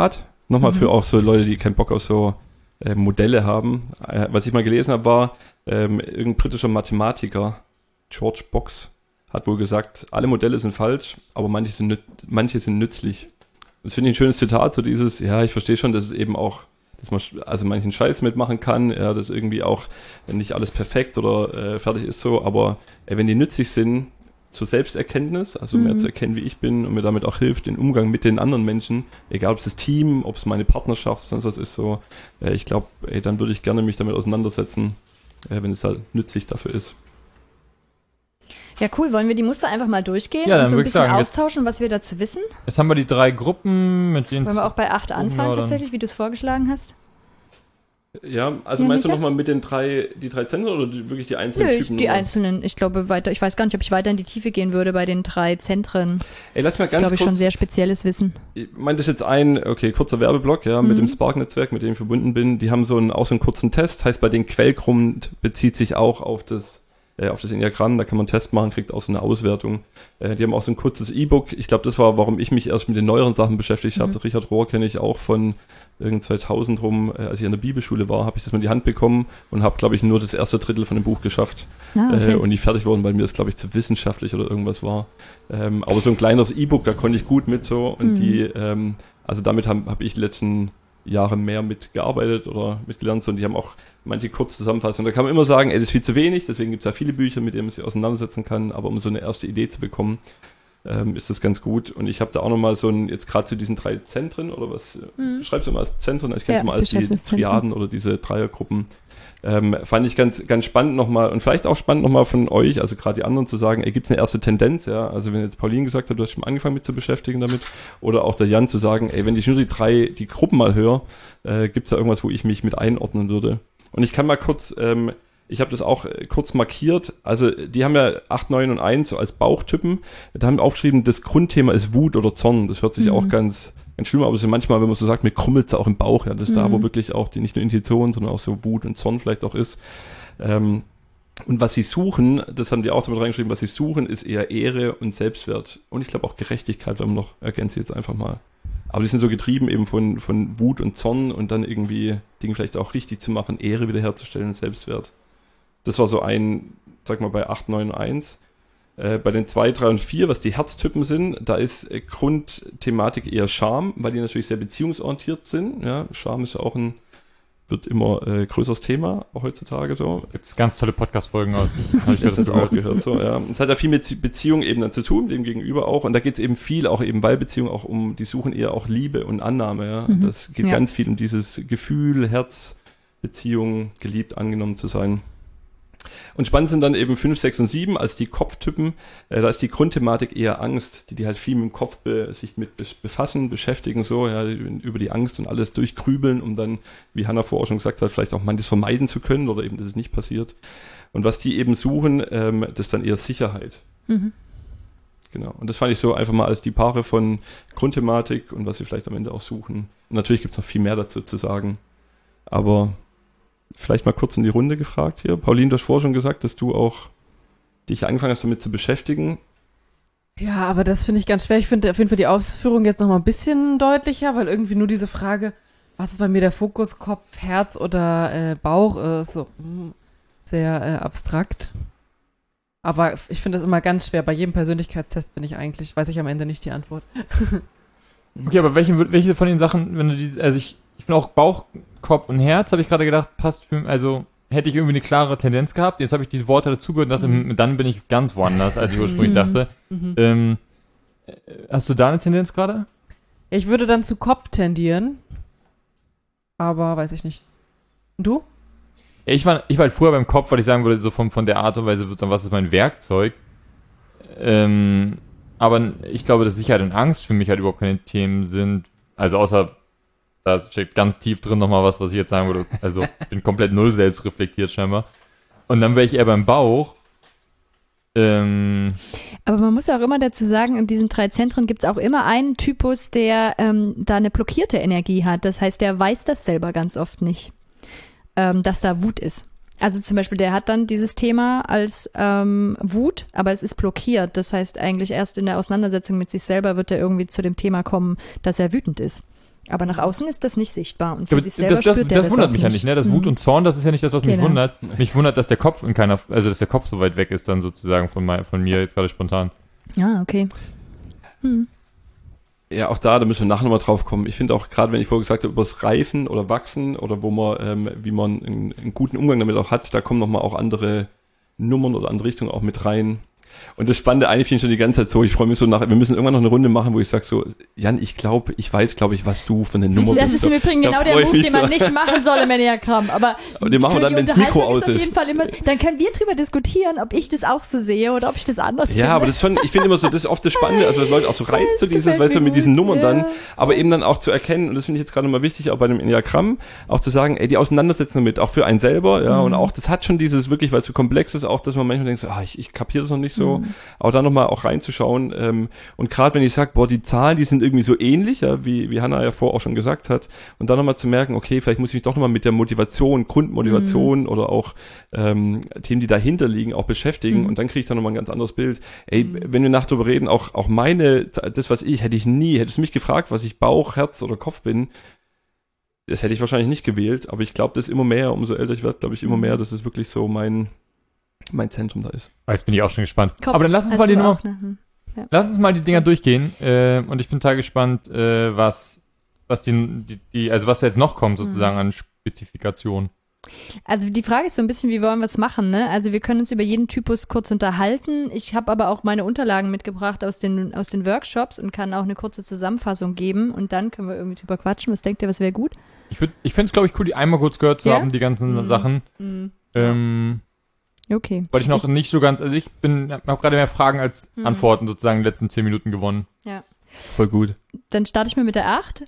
Nochmal Mhm. für auch so Leute, die keinen Bock auf so äh, Modelle haben. Äh, was ich mal gelesen habe, war, ähm, irgendein britischer Mathematiker, George Box, hat wohl gesagt, alle Modelle sind falsch, aber manche sind, nüt- manche sind nützlich. Das finde ich ein schönes Zitat, so dieses, ja, ich verstehe schon, dass es eben auch, dass man sch- also manchen Scheiß mitmachen kann, ja, dass irgendwie auch nicht alles perfekt oder äh, fertig ist so, aber äh, wenn die nützlich sind zur Selbsterkenntnis, also mehr Mhm. zu erkennen, wie ich bin und mir damit auch hilft, den Umgang mit den anderen Menschen, egal ob es das Team, ob es meine Partnerschaft, sonst was ist so, äh, ich glaube, dann würde ich gerne mich damit auseinandersetzen, äh, wenn es halt nützlich dafür ist. Ja, cool. Wollen wir die Muster einfach mal durchgehen Ja, dann und so ein würd ich bisschen sagen, jetzt- austauschen, was wir dazu wissen? Jetzt haben wir die drei Gruppen, mit denen... Wollen wir auch bei acht anfangen, Ja, dann- tatsächlich, wie du es vorgeschlagen hast? Ja, also Ja, meinst du Micha? nochmal mit den drei, die drei Zentren oder die, wirklich die einzelnen Nö, ich, Typen? die nochmal? einzelnen. Ich glaube weiter, ich weiß gar nicht, ob ich weiter in die Tiefe gehen würde bei den drei Zentren. Ey, lass mal Das ist, ganz glaube ich, schon kurz, sehr spezielles Wissen. ich meine, das ist jetzt ein, okay, kurzer Werbeblock, ja, mit Mhm. dem Spark-Netzwerk, mit dem ich verbunden bin. Die haben so einen, auch so einen kurzen Test, heißt bei den Quellgrund bezieht sich auch auf das, äh, auf das Enneagramm, da kann man einen Test machen, kriegt auch so eine Auswertung. Äh, die haben auch so ein kurzes E-Book. Ich glaube, das war, warum ich mich erst mit den neueren Sachen beschäftigt habe. Mhm. Richard Rohr kenne ich auch von irgend zweitausend rum, äh, als ich an der Bibelschule war, habe ich das mal in die Hand bekommen und habe, glaube ich, nur das erste Drittel von dem Buch geschafft. Ah, okay. äh, und nicht fertig worden, weil mir das, glaube ich, zu wissenschaftlich oder irgendwas war. Ähm, aber so ein kleineres E-Book, da konnte ich gut mit so und Mhm. die, ähm, also damit habe hab ich die letzten Jahre mehr mitgearbeitet oder mitgelernt so, und die haben auch manche Kurzzusammenfassungen. Da kann man immer sagen, ey, das ist viel zu wenig, deswegen gibt es ja viele Bücher, mit denen man sich auseinandersetzen kann, aber um so eine erste Idee zu bekommen, ähm, ist das ganz gut. Und ich habe da auch nochmal so ein, jetzt gerade zu diesen drei Zentren oder was, Mhm. schreibst du mal als Zentren, ich kenne es Ja, mal als die Beschäftigungszentren. Triaden oder diese Dreiergruppen. Ähm, fand ich ganz, ganz spannend nochmal und vielleicht auch spannend nochmal von euch, also gerade die anderen zu sagen, ey, gibt es eine erste Tendenz, ja, also wenn jetzt Pauline gesagt hat, du hast schon angefangen mit zu beschäftigen damit, oder auch der Jan zu sagen, ey, wenn ich nur die drei, die Gruppen mal höre, äh, gibt es da irgendwas, wo ich mich mit einordnen würde. Und ich kann mal kurz, ähm, ich habe das auch äh, kurz markiert, also die haben ja acht, neun und eins so als Bauchtypen, da haben wir aufgeschrieben, das Grundthema ist Wut oder Zorn, das hört sich Mhm. auch ganz, ganz schlimm, aber so manchmal, wenn man so sagt, mir krummelt es auch im Bauch, ja, das ist da, Mhm. wo wirklich auch die nicht nur Intuition, sondern auch so Wut und Zorn vielleicht auch ist. Ähm, und was sie suchen, das haben die auch damit reingeschrieben, was sie suchen, ist eher Ehre und Selbstwert. Und ich glaube auch Gerechtigkeit, wenn man noch, ergänze ich jetzt einfach mal. Aber die sind so getrieben eben von, von Wut und Zorn und dann irgendwie Dinge vielleicht auch richtig zu machen, Ehre wiederherzustellen und Selbstwert. Das war so ein, sag mal, bei acht, neun, eins. Äh, bei den zwei, drei und vier, was die Herztypen sind, da ist äh, Grundthematik eher Scham, weil die natürlich sehr beziehungsorientiert sind. Ja, Scham ist ja auch ein, wird immer äh, größeres Thema, auch heutzutage so. Gibt es ganz tolle Podcast-Folgen. Habe ich Jetzt das auch auch gehört, so, ja. Es hat ja viel mit Beziehung eben dann zu tun, dem Gegenüber auch. Und da geht es eben viel, auch eben bei Beziehungen auch um, die suchen eher auch Liebe und Annahme, ja. Mhm. Das geht Ja. ganz viel um dieses Gefühl, Herz, Beziehung, geliebt, angenommen zu sein. Und spannend sind dann eben fünf, sechs und sieben als die Kopftypen. Äh, da ist die Grundthematik eher Angst, die die halt viel mit dem Kopf be sich mit bes- befassen, beschäftigen, so, ja, über die Angst und alles durchgrübeln, um dann, wie Hannah vorher auch schon gesagt hat, vielleicht auch manches vermeiden zu können oder eben, dass es nicht passiert. Und was die eben suchen, ähm, das ist dann eher Sicherheit. Mhm. Genau. Und das fand ich so einfach mal als die Paare von Grundthematik und was sie vielleicht am Ende auch suchen. Und natürlich gibt es noch viel mehr dazu zu sagen. Aber vielleicht mal kurz in die Runde gefragt hier. Pauline, du hast vorher schon gesagt, dass du auch dich angefangen hast, damit zu beschäftigen. Ja, aber das finde ich ganz schwer. Ich finde auf jeden Fall die Ausführung jetzt noch mal ein bisschen deutlicher, weil irgendwie nur diese Frage, was ist bei mir der Fokus, Kopf, Herz oder äh, Bauch, ist so mm, sehr äh, abstrakt. Aber ich finde das immer ganz schwer. Bei jedem Persönlichkeitstest bin ich eigentlich, weiß ich am Ende nicht die Antwort. Okay, aber welche, welche von den Sachen, wenn du die, also ich, ich finde auch Bauch, Kopf und Herz, habe ich gerade gedacht, passt für, also hätte ich irgendwie eine klare Tendenz gehabt. Jetzt habe ich diese Worte dazugehört und dachte, Mhm. hm, dann bin ich ganz woanders, als ich ursprünglich Mhm. dachte. Mhm. Ähm, äh, hast du da eine Tendenz gerade? Ich würde dann zu Kopf tendieren, aber weiß ich nicht. Und du? Ja, ich war, ich war halt früher beim Kopf, weil ich sagen würde, so von, von der Art und Weise, was ist mein Werkzeug? Ähm, aber ich glaube, dass Sicherheit und Angst für mich halt überhaupt keine Themen sind. Also außer, da steckt ganz tief drin nochmal was, was ich jetzt sagen würde. Also ich bin komplett null selbst reflektiert scheinbar. Und dann wäre ich eher beim Bauch. Ähm, Aber man muss auch immer dazu sagen, in diesen drei Zentren gibt es auch immer einen Typus, der ähm, da eine blockierte Energie hat. Das heißt, der weiß das selber ganz oft nicht, ähm, dass da Wut ist. Also zum Beispiel, der hat dann dieses Thema als ähm, Wut, aber es ist blockiert. Das heißt, eigentlich erst in der Auseinandersetzung mit sich selber wird er irgendwie zu dem Thema kommen, dass er wütend ist. Aber nach außen ist das nicht sichtbar. Und für Ja, aber sich selber das das, spürt der das das wundert auch mich ja nicht, ne? Das Mhm. Wut und Zorn, das ist ja nicht das, was mich Genau. wundert. Mich wundert, dass der Kopf in keiner, also dass der Kopf so weit weg ist dann sozusagen von, mein, von mir jetzt gerade spontan. Ah, okay. Hm. Ja, auch da, da müssen wir nachher nochmal drauf kommen. Ich finde auch, gerade wenn ich vorher gesagt habe, über das Reifen oder Wachsen oder wo man, ähm, wie man einen, einen guten Umgang damit auch hat, da kommen nochmal auch andere Nummern oder andere Richtungen auch mit rein. Und das Spannende eigentlich finde ich schon die ganze Zeit so, ich freue mich so nach, wir müssen irgendwann noch eine Runde machen, wo ich sage so, Jan, ich glaube, ich weiß, glaube ich, was du von den Nummern Das bist. ist So, im Übrigen da genau der freu ich Move, mich den man so. nicht machen soll im Enneagramm. Aber, Aber den machen wir für dann, die wenn das Mikro Unterhaltung aus ist. Auf ist. jeden Fall immer, dann können wir drüber diskutieren, ob ich das auch so sehe oder ob ich das anders finde. Ja, aber das ist schon, ich finde immer so, das ist oft das Spannende, also was Leute auch so reizt, so das dieses, gefällt weißt du, mir mit diesen gut, Nummern ja. dann, aber eben dann auch zu erkennen, und das finde ich jetzt gerade mal wichtig, auch bei dem Enneagramm, auch zu sagen, ey, die Auseinandersetzung damit, auch für einen selber, ja, Mhm. und auch, das hat schon dieses wirklich, weil es so komplex ist, auch, dass man manchmal denkt, so, ah, ich, ich kapiere das noch nicht so, Mhm. aber da nochmal auch reinzuschauen, ähm, und gerade wenn ich sage, boah, die Zahlen, die sind irgendwie so ähnlich, ja, wie, wie Hannah ja vorher auch schon gesagt hat, und dann nochmal zu merken, okay, vielleicht muss ich mich doch nochmal mit der Motivation, Grundmotivation Mhm. oder auch ähm, Themen, die dahinter liegen, auch beschäftigen, Mhm. und dann kriege ich dann nochmal ein ganz anderes Bild. Ey, wenn wir nachher darüber reden, auch, auch meine, das, was ich, hätte ich nie, hättest du mich gefragt, was ich Bauch, Herz oder Kopf bin, das hätte ich wahrscheinlich nicht gewählt, aber ich glaube, das immer mehr, umso älter ich werde, glaube ich immer mehr, dass es wirklich so mein, mein Zentrum da ist. Jetzt bin ich auch schon gespannt. Kopf Aber dann lass uns hast mal die du Nummer, auch, ne? Hm. lass uns mal die Dinger durchgehen. Äh, und ich bin total gespannt, äh, was, was die, die, die, also was da jetzt noch kommt sozusagen an Spezifikation. Also die Frage ist so ein bisschen, wie wollen wir es machen, ne? Also wir können uns über jeden Typus kurz unterhalten. Ich habe aber auch meine Unterlagen mitgebracht aus den, aus den Workshops und kann auch eine kurze Zusammenfassung geben und dann können wir irgendwie drüber quatschen. Was denkt ihr, was wäre gut? Ich, würd- ich fände es, glaube ich, cool, die einmal kurz gehört zu Ja? haben, die ganzen Mhm. Sachen. Mhm. Ähm, Okay. weil ich noch nicht so ganz, also ich bin, habe gerade mehr Fragen als Mhm. Antworten sozusagen in den letzten zehn Minuten gewonnen. Voll gut. Dann starte ich mal mit der acht.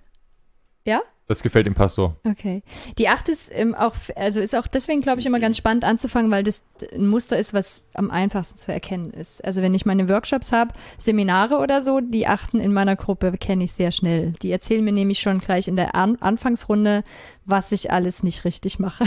Das gefällt dem Pastor. Okay. Die acht ist ähm, auch, also ist auch deswegen, glaube ich, immer ganz spannend anzufangen, weil das ein Muster ist, was am einfachsten zu erkennen ist. Also wenn ich meine Workshops habe, Seminare oder so, die Achten in meiner Gruppe kenne ich sehr schnell. Die erzählen mir nämlich schon gleich in der An- Anfangsrunde, was ich alles nicht richtig mache.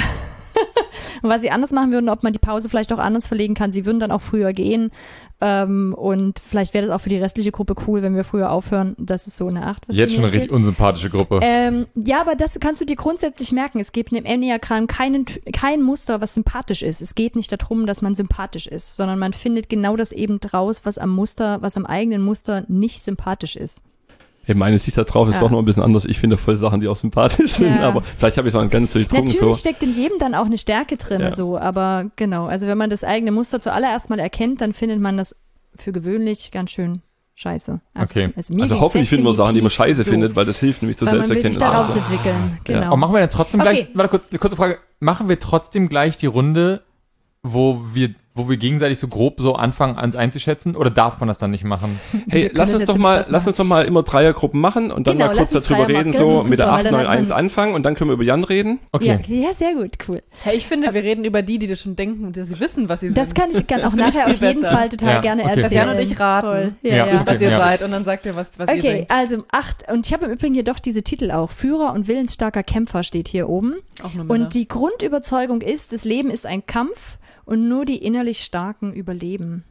Und was sie anders machen würden, ob man die Pause vielleicht auch anders verlegen kann. Sie würden dann auch früher gehen. Ähm, und vielleicht wäre das auch für die restliche Gruppe cool, wenn wir früher aufhören. Das ist so eine acht. was Jetzt sie schon mir eine richtig erzählt. unsympathische Gruppe. Ähm, ja, aber das kannst du dir grundsätzlich merken. Es gibt im Enneagramm keinen, kein Muster, was sympathisch ist. Es geht nicht darum, dass man sympathisch ist, sondern man findet genau das eben draus, was am Muster, was am eigenen Muster nicht sympathisch ist. Hey, meine Sicht da drauf ist Ja. doch noch ein bisschen anders. Ich finde voll Sachen, die auch sympathisch sind, Ja. aber vielleicht habe ich es auch ganz durchdrungen. Natürlich So. steckt in jedem dann auch eine Stärke drin, Ja. so, aber genau, also wenn man das eigene Muster zuallererst mal erkennt, dann findet man das für gewöhnlich ganz schön scheiße. Also, Okay. Also, mir Also geht's hoffentlich finden wir Sachen, die man definitiv scheiße so, findet, weil das hilft nämlich zur weil man will sich Selbsterkenntnis. daraus entwickeln, genau. Aber machen wir dann trotzdem Okay. gleich, warte kurz, eine kurze Frage, machen wir trotzdem gleich die Runde, wo wir, wo wir gegenseitig so grob so anfangen, uns einzuschätzen, oder darf man das dann nicht machen? Hey, können lass das uns jetzt doch im mal, Spaß lass machen. uns doch mal immer Dreiergruppen machen und dann Genau, mal kurz lass uns darüber Dreier reden, machen. Das so ist mit der super, acht weil dann neun hat eins man- anfangen und dann können wir über Jan reden. Okay. Ja, ja, sehr gut, cool. Hey, ich finde, wir reden über die, die das schon denken, dass sie wissen, was sie sind. Das kann ich gern auch finde ich nachher auf viel jeden besser. Fall total Ja, gerne okay. erzählen. Dass Jan und ich raten. Voll. Ja, Ja, ja. okay. was ihr Ja. seid und dann sagt ihr, was, was ihr Okay, denkt. also acht. Und ich habe im Übrigen hier doch diese Titel auch. Führer und willensstarker Kämpfer steht hier oben. Auch nur Männer. Und die Grundüberzeugung ist, das Leben ist ein Kampf und nur die innerlich Starken überleben.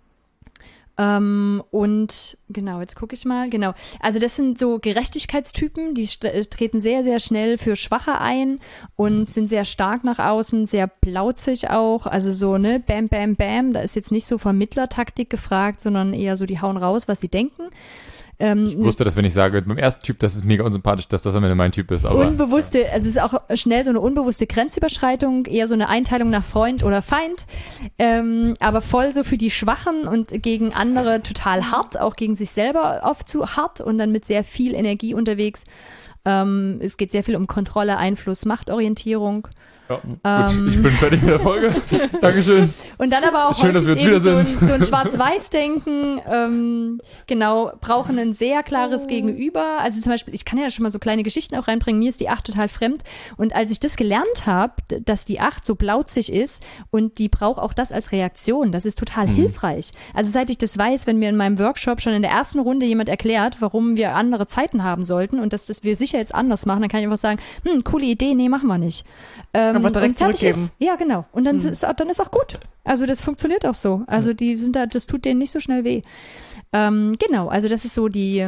Ähm, und genau, jetzt gucke ich mal. Genau. Also das sind so Gerechtigkeitstypen, die st- äh, treten sehr, sehr schnell für Schwache ein und sind sehr stark nach außen, sehr blauzig auch. Also so, ne, bam, bam, bam. Da ist jetzt nicht so Vermittlertaktik gefragt, sondern eher so, die hauen raus, was sie denken. Ähm, Ich wusste, dass wenn ich sage, beim ersten Typ, das ist mega unsympathisch, dass das am Ende mein Typ ist, aber Unbewusste, also es ist auch schnell so eine unbewusste Grenzüberschreitung, eher so eine Einteilung nach Freund oder Feind, ähm, aber voll so für die Schwachen und gegen andere total hart, auch gegen sich selber oft zu hart und dann mit sehr viel Energie unterwegs. Ähm, es geht sehr viel um Kontrolle, Einfluss, Machtorientierung. ja. Ähm. Gut, ich bin fertig mit der Folge. Dankeschön. Und dann aber auch Schön, dass wir häufig uns eben so ein, wiedersehen. so ein Schwarz-Weiß-Denken, ähm, genau, brauchen ein sehr klares Gegenüber. Also zum Beispiel, ich kann ja schon mal so kleine Geschichten auch reinbringen, mir ist die acht total fremd. Und als ich das gelernt habe, d- dass die acht so blauzig ist und die braucht auch das als Reaktion, das ist total hilfreich. Also seit ich das weiß, wenn mir in meinem Workshop schon in der ersten Runde jemand erklärt, warum wir andere Zeiten haben sollten und dass das wir sicher jetzt anders machen, dann kann ich einfach sagen, hm, coole Idee, nee, machen wir nicht. Ähm, Aber direkt und fertig zurückgeben. Ist, ja, genau. Und dann, Hm. ist, dann ist auch gut. Also das funktioniert auch so. Also die sind da, das tut denen nicht so schnell weh. Ähm, genau, also das ist so die,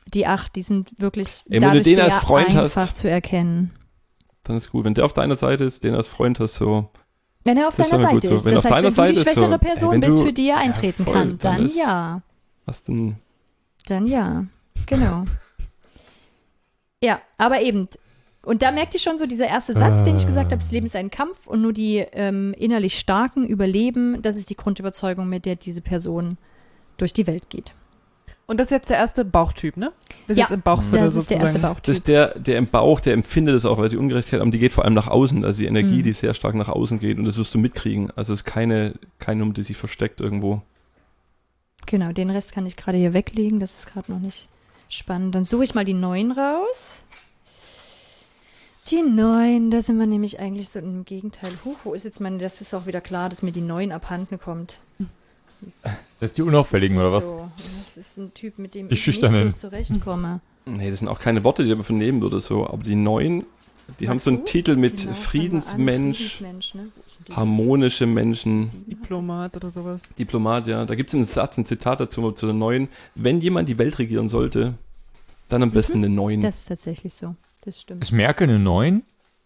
Die acht, die sind wirklich Ey, wenn du dadurch den sehr als Freund einfach hast- zu erkennen. Dann ist gut. Wenn der auf deiner Seite ist, den als Freund hast, so. Wenn er auf Das deiner wäre gut Seite so. ist. Wenn Das auf heißt, deiner wenn Seite du die ist so, schwächere ey, Person wenn bist, du- für die er eintreten ja, voll, kann, dann dann ist- ja. Hast du Dann ja. Genau. Ja, aber eben. Und da merkt ihr schon so, dieser erste Satz, den ich gesagt habe, das Leben ist ein Kampf und nur die ähm, innerlich Starken überleben, das ist die Grundüberzeugung, mit der diese Person durch die Welt geht. Und das ist jetzt der erste Bauchtyp, ne? Wir sind Ja, jetzt im Bauchviertel Das ist der sozusagen. erste Bauchtyp. Das ist der, der im Bauch, der empfindet es auch, weil die Ungerechtigkeit, aber die geht vor allem nach außen. Also die Energie, Mhm. die sehr stark nach außen geht und das wirst du mitkriegen. Also es ist keine, keine Nummer, die sich versteckt irgendwo. Genau, den Rest kann ich gerade hier weglegen, das ist gerade noch nicht spannend. Dann suche ich mal die neun raus. Die neun, da sind wir nämlich eigentlich so im Gegenteil. Huch, wo ist jetzt meine, das ist auch wieder klar, dass mir die neun abhanden kommt. Das ist die Unauffälligen, oder was? So, das ist ein Typ, mit dem Die ich Schüchternen. nicht so zurechtkomme. Nee, das sind auch keine Worte, die man vernehmen würde so. Aber die neun, die haben so einen Magst du? Titel mit Genau, fang mal an. Friedensmensch, Friedensmensch, ne? Wo ist denn die? harmonische Menschen, Diplomat oder sowas. Diplomat, ja. Da gibt es einen Satz, ein Zitat dazu, zu der neun. Wenn jemand die Welt regieren sollte, dann am besten eine neun. Das ist tatsächlich so. Das stimmt. Ist Merkel eine neun?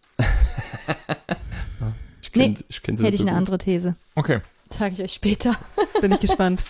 Ich kenn, Nee, ich kenn sie Hätte nicht ich so eine gut. andere These. Okay. Sage ich euch später. Bin ich gespannt.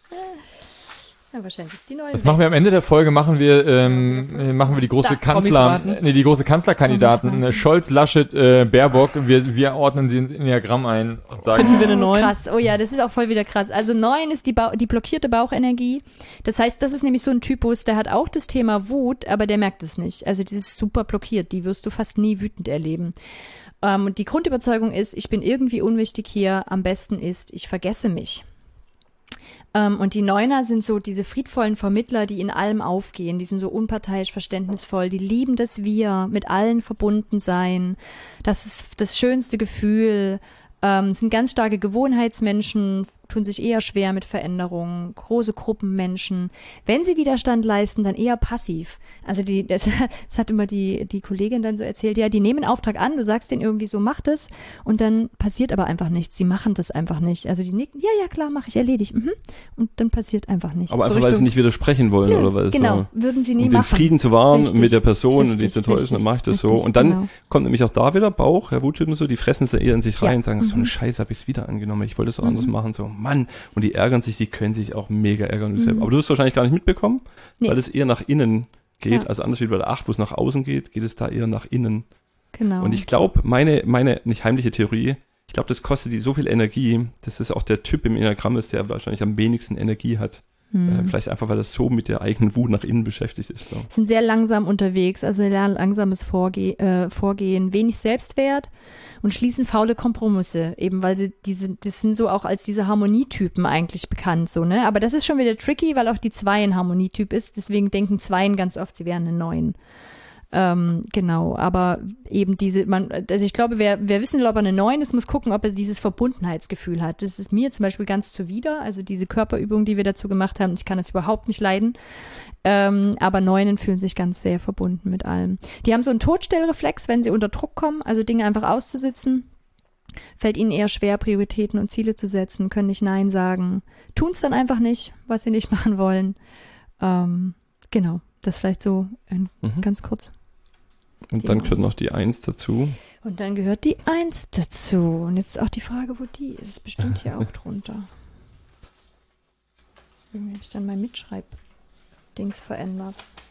Ja, wahrscheinlich ist die neun. Das machen wir am Ende der Folge, machen wir, ähm, äh, machen wir die große Da, Promis Kanzler, warten. nee, die große Kanzlerkandidaten, Promis warten. äh, Scholz, Laschet, äh, Baerbock. Wir, wir ordnen sie ins Enneagramm ein und sagen, Finden wir eine Oh, neun? krass. Oh ja, das ist auch voll wieder krass. Also neun ist die, Bau die blockierte Bauchenergie. Das heißt, das ist nämlich so ein Typus, der hat auch das Thema Wut, aber der merkt es nicht. Also die ist super blockiert. Die wirst du fast nie wütend erleben. Ähm, und die Grundüberzeugung ist, ich bin irgendwie unwichtig hier. Am besten ist, ich vergesse mich. Ähm, und die Neuner sind so diese friedvollen Vermittler, die in allem aufgehen. Die sind so unparteiisch, verständnisvoll. Die lieben das Wir, mit allen verbunden sein. Das ist das schönste Gefühl. Ähm, sind ganz starke Gewohnheitsmenschen, tun sich eher schwer mit Veränderungen, große Gruppenmenschen. Wenn sie Widerstand leisten, dann eher passiv. Also die, das, das hat immer die, die Kollegin dann so erzählt, ja, die nehmen einen Auftrag an, du sagst denen irgendwie so, mach das und dann passiert aber einfach nichts. Sie machen das einfach nicht. Also die nicken, ja, ja, klar, mache ich, erledigt. Mhm. Und dann passiert einfach nichts. Aber So einfach, weil sie Richtung- nicht widersprechen wollen Nö, oder weil es genau, so, würden sie nie um den machen. Frieden zu wahren Richtig, mit der Person und die richtig, zu enttäuschen, richtig, dann mache ich das so. richtig, Und dann genau. kommt nämlich auch da wieder Bauch, ja, Wuttypen so, die fressen es ja eher in sich Ja. rein, sagen, so Mhm. eine Scheiße, habe ich es wieder angenommen, ich wollte es auch Mhm. anders machen, so, Mann. Und die ärgern sich, die können sich auch mega ärgern. Mhm. Aber du wirst wahrscheinlich gar nicht mitbekommen, Nee. weil es eher nach innen geht, Ja. also anders wie bei der acht, wo es nach außen geht, geht es da eher nach innen. Genau. Und ich glaube, meine, meine, nicht heimliche Theorie, ich glaube, das kostet die so viel Energie, dass es auch der Typ im Enneagramm ist, der wahrscheinlich am wenigsten Energie hat. Hm. Äh, vielleicht einfach, weil er so mit der eigenen Wut nach innen beschäftigt ist. So. Sind sehr langsam unterwegs, also sehr langsames Vorge äh, Vorgehen, wenig Selbstwert und schließen faule Kompromisse, eben weil sie diese, das sind so auch als diese Harmonietypen eigentlich bekannt, so, ne? Aber das ist schon wieder tricky, weil auch die zwei ein Harmonietyp ist, deswegen denken Zweien ganz oft, sie wären eine Neun. Ähm, genau, aber eben diese, man, also ich glaube, wer, wer wissen will, ob er eine Neun ist, muss gucken, ob er dieses Verbundenheitsgefühl hat. Das ist mir zum Beispiel ganz zuwider, also diese Körperübung, die wir dazu gemacht haben, ich kann das überhaupt nicht leiden. Ähm, aber Neunen fühlen sich ganz sehr verbunden mit allem. Die haben so einen Todstellreflex, wenn sie unter Druck kommen, also Dinge einfach auszusitzen. Fällt ihnen eher schwer, Prioritäten und Ziele zu setzen, können nicht Nein sagen, tun es dann einfach nicht, was sie nicht machen wollen. Ähm, genau, das vielleicht so ein, Mhm. ganz kurz. Und dann Genau. gehört noch die Eins dazu. Und dann gehört die Eins dazu. Und jetzt auch die Frage, wo die ist. Ist bestimmt hier auch drunter. Irgendwie habe ich dann mein Mitschreib-Dings verändert.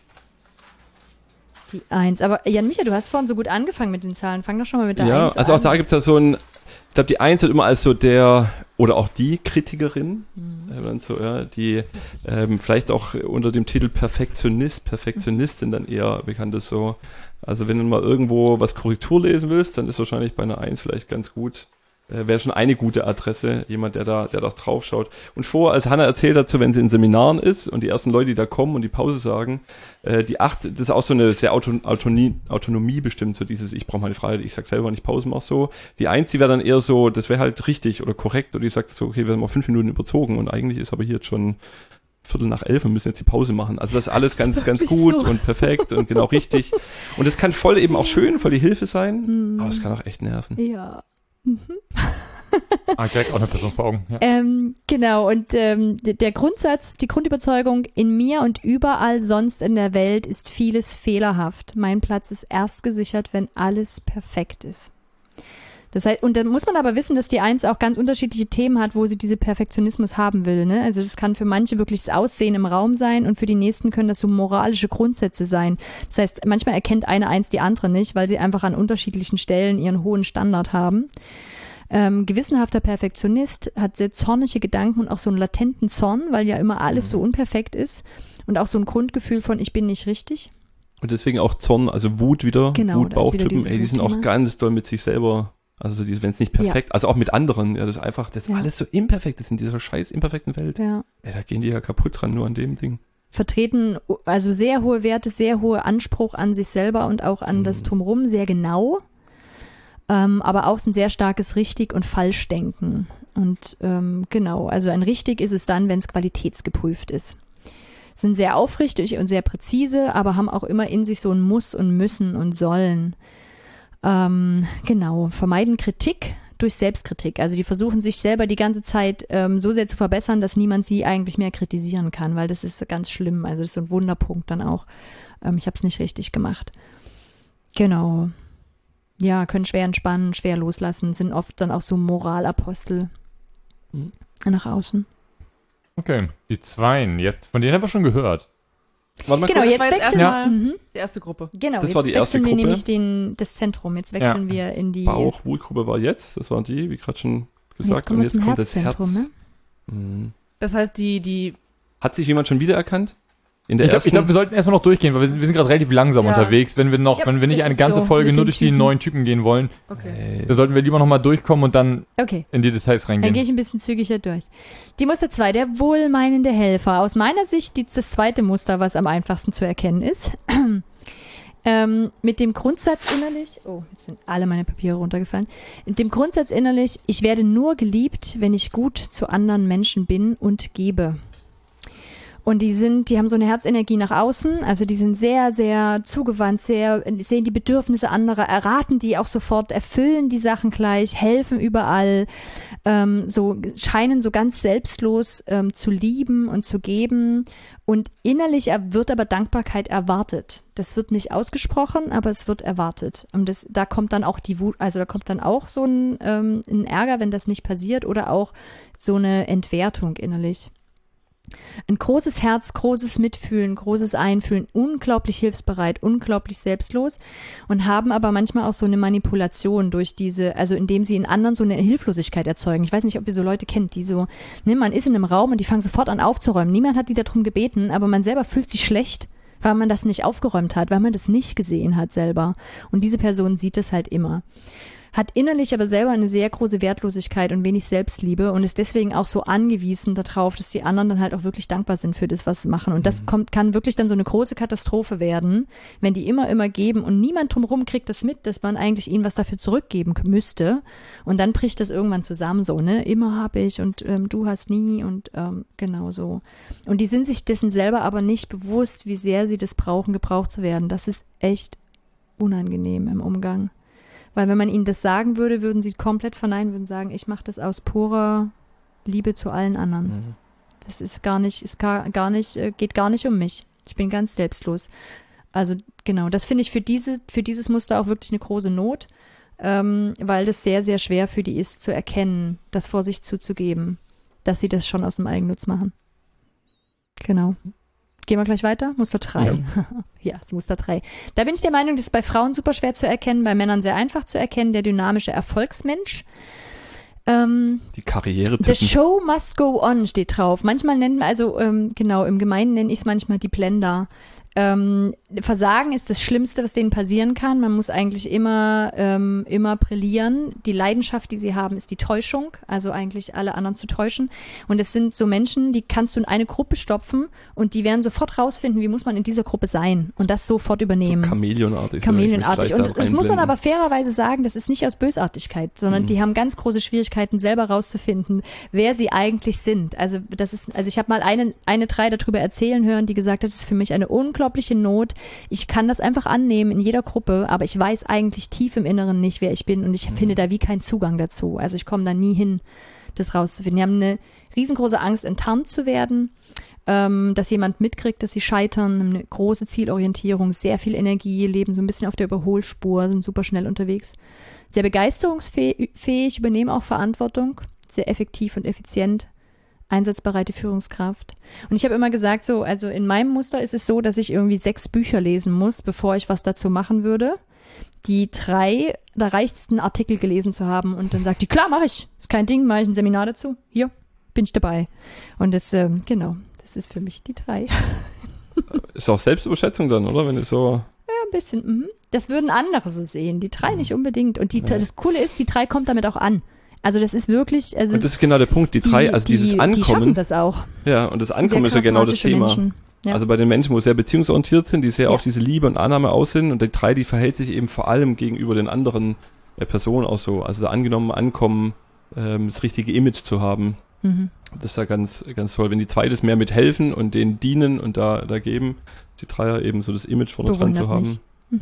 Die Eins. Aber Jan Micha, du hast vorhin so gut angefangen mit den Zahlen. Fang doch schon mal mit der Ja, Eins also auch an. da gibt es ja so ein, ich glaube, die Eins wird immer als so der, oder auch die Kritikerin, Mhm. äh, dann so, ja, die ähm, vielleicht auch unter dem Titel Perfektionist, Perfektionistin dann eher bekannt ist so. Also wenn du mal irgendwo was Korrektur lesen willst, dann ist wahrscheinlich bei einer Eins vielleicht ganz gut. Äh, Wäre schon eine gute Adresse, jemand, der da, der da drauf schaut. Und vor, als Hannah erzählt dazu, wenn sie in Seminaren ist und die ersten Leute, die da kommen und die Pause sagen, äh, die acht, das ist auch so eine sehr Auto, Autonomie, Autonomie bestimmt, so dieses, ich brauche meine Freiheit, ich sag selber nicht Pause, mach so. Die eins, die wäre dann eher so, das wäre halt richtig oder korrekt, oder die sagt so, okay, wir haben mal fünf Minuten überzogen und eigentlich ist aber hier jetzt schon Viertel nach elf und müssen jetzt die Pause machen. Also das ist alles Das ist ganz, ganz wirklich gut so. und perfekt und genau richtig. Und es kann voll eben auch schön, voll die Hilfe sein, Mhm. aber es kann auch echt nerven. Ja. Mhm. Ah, direkt auch eine Person vor Augen. Ja. Ähm, genau, und ähm, d- der Grundsatz, die Grundüberzeugung, in mir und überall sonst in der Welt ist vieles fehlerhaft. Mein Platz ist erst gesichert, wenn alles perfekt ist. Das heißt, und dann muss man aber wissen, dass die Eins auch ganz unterschiedliche Themen hat, wo sie diese Perfektionismus haben will. Ne? Also das kann für manche wirklich das Aussehen im Raum sein und für die nächsten können das so moralische Grundsätze sein. Das heißt, manchmal erkennt eine Eins die andere nicht, weil sie einfach an unterschiedlichen Stellen ihren hohen Standard haben. Ähm, gewissenhafter Perfektionist hat sehr zornige Gedanken und auch so einen latenten Zorn, weil ja immer alles so unperfekt ist und auch so ein Grundgefühl von ich bin nicht richtig. Und deswegen auch Zorn, also Wut wieder, Genau, Wut, da ist wieder Bauchtypen, dieses ey, die sind auch Thema. ganz doll mit sich selber, also so wenn es nicht perfekt, also auch mit anderen, ja, das ist einfach, das Ja. alles so imperfekt ist in dieser scheiß imperfekten Welt. Ja. Ey, da gehen die ja kaputt dran, nur an dem Ding. Vertreten also sehr hohe Werte, sehr hohe Anspruch an sich selber und auch an Mhm. das Drumherum, sehr genau. Ähm, aber auch ein sehr starkes Richtig- und Falschdenken. Und ähm, genau, also ein Richtig ist es dann, wenn es qualitätsgeprüft ist. Sind sehr aufrichtig und sehr präzise, aber haben auch immer in sich so ein Muss und Müssen und Sollen. Ähm, genau, vermeiden Kritik durch Selbstkritik. Also die versuchen sich selber die ganze Zeit ähm, so sehr zu verbessern, dass niemand sie eigentlich mehr kritisieren kann, weil das ist ganz schlimm. Also das ist so ein Wunderpunkt dann auch. Ähm, ich habe es nicht richtig gemacht. Genau. Ja, können schwer entspannen, schwer loslassen, sind oft dann auch so Moralapostel Mhm. nach außen. Okay, die Zweien, jetzt, von denen haben wir schon gehört. Warte mal Genau, kurz. jetzt war jetzt wechseln erstmal- mhm. Die erste Gruppe. Genau, Das jetzt war die erste wechseln wir Gruppe. nämlich den, das Zentrum. Jetzt wechseln wir in die. Bauch, Wutgruppe war jetzt, das war die, wie gerade schon jetzt gesagt. kommen Und wir jetzt zum kommt das Herz. Herzzentrum, ne? Mhm. Das heißt, die, die Hat sich jemand schon wiedererkannt? In der Ich glaube, ersten? glaub, wir sollten erstmal noch durchgehen, weil wir sind, wir sind gerade relativ langsam Ja. unterwegs. Wenn wir noch, Ja, wenn wir nicht das eine ist ganze so Folge mit nur den durch die Typen. neuen Typen gehen wollen, okay. Ey. dann sollten wir lieber nochmal durchkommen und dann Okay. in die Details Dann gehe reingehen. ich ein bisschen zügiger durch. Die Muster zwei, der wohlmeinende Helfer. Aus meiner Sicht die, das zweite Muster, was am einfachsten zu erkennen ist. ähm, mit dem Grundsatz innerlich, oh, jetzt sind alle meine Papiere runtergefallen. Mit dem Grundsatz innerlich, ich werde nur geliebt, wenn ich gut zu anderen Menschen bin und gebe. Und die sind, die haben so eine Herzenergie nach außen, also die sind sehr, sehr zugewandt, sehr, sehen die Bedürfnisse anderer, erraten die auch sofort, erfüllen die Sachen gleich, helfen überall, ähm, so scheinen so ganz selbstlos ähm, zu lieben und zu geben. Und innerlich er- wird aber Dankbarkeit erwartet. Das wird nicht ausgesprochen, aber es wird erwartet. Und das, da kommt dann auch die Wut, also da kommt dann auch so ein, ähm, ein Ärger, wenn das nicht passiert, oder auch so eine Entwertung innerlich. Ein großes Herz, großes Mitfühlen, großes Einfühlen, unglaublich hilfsbereit, unglaublich selbstlos und haben aber manchmal auch so eine Manipulation durch diese, also indem sie in anderen so eine Hilflosigkeit erzeugen. Ich weiß nicht, ob ihr so Leute kennt, die so, ne, man ist in einem Raum und die fangen sofort an aufzuräumen. Niemand hat die darum gebeten, aber man selber fühlt sich schlecht, weil man das nicht aufgeräumt hat, weil man das nicht gesehen hat selber. Und diese Person sieht es halt immer. Hat innerlich aber selber eine sehr große Wertlosigkeit und wenig Selbstliebe und ist deswegen auch so angewiesen darauf, dass die anderen dann halt auch wirklich dankbar sind für das, was sie machen. Und das kommt, kann wirklich dann so eine große Katastrophe werden, wenn die immer, immer geben und niemand drumherum kriegt das mit, dass man eigentlich ihnen was dafür zurückgeben müsste. Und dann bricht das irgendwann zusammen so, ne? Immer habe ich und ähm, du hast nie und ähm, genau so. Und die sind sich dessen selber aber nicht bewusst, wie sehr sie das brauchen, gebraucht zu werden. Das ist echt unangenehm im Umgang. Weil wenn man ihnen das sagen würde, würden sie komplett verneinen, würden sagen, ich mache das aus purer Liebe zu allen anderen. Mhm. Das ist gar nicht, ist gar, gar nicht, äh, geht gar nicht um mich. Ich bin ganz selbstlos. Also genau, das finde ich für diese, für dieses Muster auch wirklich eine große Not, ähm, weil das sehr, sehr schwer für die ist zu erkennen, das vor sich zuzugeben, dass sie das schon aus dem Eigennutz machen. Genau. Gehen wir gleich weiter? Muster drei. Ja. Ja, das Muster drei. Da bin ich der Meinung, das ist bei Frauen super schwer zu erkennen, bei Männern sehr einfach zu erkennen, der dynamische Erfolgsmensch. Ähm, Die Karriere The show must go on steht drauf. Manchmal nennen wir, also ähm, genau, im Gemeinen nenne ich es manchmal die Blender. Ähm, Versagen ist das Schlimmste, was denen passieren kann. Man muss eigentlich immer, ähm, immer brillieren. Die Leidenschaft, die sie haben, ist die Täuschung, also eigentlich alle anderen zu täuschen. Und es sind so Menschen, die kannst du in eine Gruppe stopfen und die werden sofort rausfinden, wie muss man in dieser Gruppe sein und das sofort übernehmen. So Chamäleonartig. Chamäleonartig. So, ich möchte Und gleich das da muss man reinblenden. aber fairerweise sagen, das ist nicht aus Bösartigkeit, sondern Mhm. die haben ganz große Schwierigkeiten, selber rauszufinden, wer sie eigentlich sind. Also das ist, also ich habe mal eine, eine drei darüber erzählen hören, die gesagt hat, das ist für mich eine unglaubliche unglaubliche Not. Ich kann das einfach annehmen in jeder Gruppe, aber ich weiß eigentlich tief im Inneren nicht, wer ich bin und ich mhm. finde da wie keinen Zugang dazu. Also ich komme da nie hin, das rauszufinden. Die haben eine riesengroße Angst, enttarnt zu werden, ähm, dass jemand mitkriegt, dass sie scheitern, eine große Zielorientierung, sehr viel Energie, leben so ein bisschen auf der Überholspur, sind super schnell unterwegs. Sehr begeisterungsfähig, übernehmen auch Verantwortung, sehr effektiv und effizient, einsatzbereite Führungskraft. Und ich habe immer gesagt, so, also in meinem Muster ist es so, dass ich irgendwie sechs Bücher lesen muss, bevor ich was dazu machen würde. Die drei, da reicht es, einen Artikel gelesen zu haben und dann sagt die, klar, mache ich, ist kein Ding, mache ich ein Seminar dazu, hier, bin ich dabei. Und das, ähm, genau, das ist für mich die drei. Ist auch Selbstüberschätzung dann, oder? Wenn du so... Ja, ein bisschen, mhm. Das würden andere so sehen, die drei nicht unbedingt. Und die, ja. das Coole ist, die drei kommt damit auch an. Also das ist wirklich... Also und das ist genau der Punkt, die drei, also die, dieses Ankommen... Die schaffen das auch. Ja, und das, das Ankommen ist ja genau das Thema. Menschen. Ja. Also bei den Menschen, wo sehr beziehungsorientiert sind, die sehr ja. auf diese Liebe und Annahme aus sind und die drei, die verhält sich eben vor allem gegenüber den anderen äh, Personen auch so. Also angenommen, Ankommen, ähm, das richtige Image zu haben. Mhm. Das ist ja ganz, ganz toll. Wenn die zwei das mehr mit helfen und denen dienen und da, da geben, die Dreier eben so das Image vorne dran zu haben. Mhm.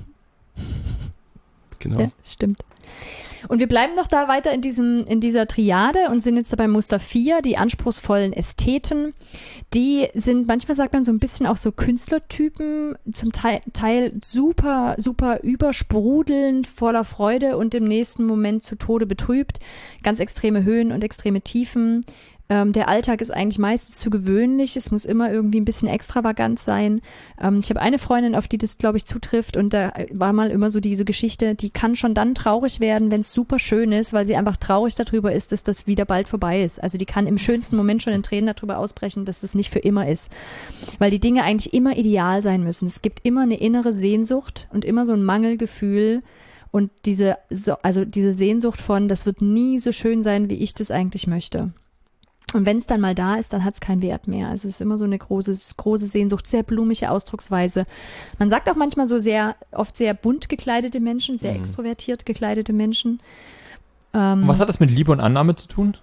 Genau. Ja, stimmt. Und wir bleiben noch da weiter in diesem, in dieser Triade und sind jetzt bei Muster vier, die anspruchsvollen Ästheten. Die sind, manchmal sagt man so ein bisschen auch so Künstlertypen, zum Teil, Teil super, super übersprudelnd, voller Freude und im nächsten Moment zu Tode betrübt. Ganz extreme Höhen und extreme Tiefen. Ähm, der Alltag ist eigentlich meistens zu gewöhnlich. Es muss immer irgendwie ein bisschen extravagant sein. Ähm, ich habe eine Freundin, auf die das, glaube ich, zutrifft und da war mal immer so diese Geschichte, die kann schon dann traurig werden, wenn es super schön ist, weil sie einfach traurig darüber ist, dass das wieder bald vorbei ist. Also die kann im schönsten Moment schon in Tränen darüber ausbrechen, dass das nicht für immer ist. Weil die Dinge eigentlich immer ideal sein müssen. Es gibt immer eine innere Sehnsucht und immer so ein Mangelgefühl und diese, so, also diese Sehnsucht von, das wird nie so schön sein, wie ich das eigentlich möchte. Und wenn es dann mal da ist, dann hat es keinen Wert mehr. Also es ist immer so eine große, große Sehnsucht, sehr blumige Ausdrucksweise. Man sagt auch manchmal so sehr, oft sehr bunt gekleidete Menschen, sehr mhm. extrovertiert gekleidete Menschen. Ähm, Was hat das mit Liebe und Annahme zu tun?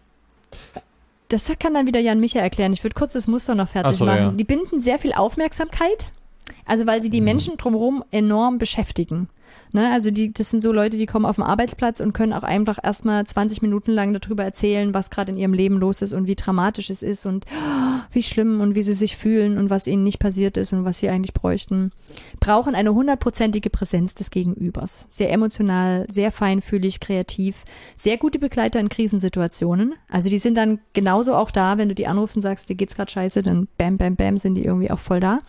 Das kann dann wieder Jan Micha erklären. Ich würde kurz das Muster noch fertig so, machen. Ja. Die binden sehr viel Aufmerksamkeit, also weil sie die mhm. Menschen drumherum enorm beschäftigen. Ne, also die, das sind so Leute, die kommen auf den Arbeitsplatz und können auch einfach erstmal zwanzig Minuten lang darüber erzählen, was gerade in ihrem Leben los ist und wie dramatisch es ist und oh, wie schlimm und wie sie sich fühlen und was ihnen nicht passiert ist und was sie eigentlich bräuchten. Brauchen eine hundertprozentige Präsenz des Gegenübers. Sehr emotional, sehr feinfühlig, kreativ, sehr gute Begleiter in Krisensituationen. Also die sind dann genauso auch da, wenn du die anrufst und sagst, dir geht's gerade scheiße, dann bam, bam, bam, sind die irgendwie auch voll da.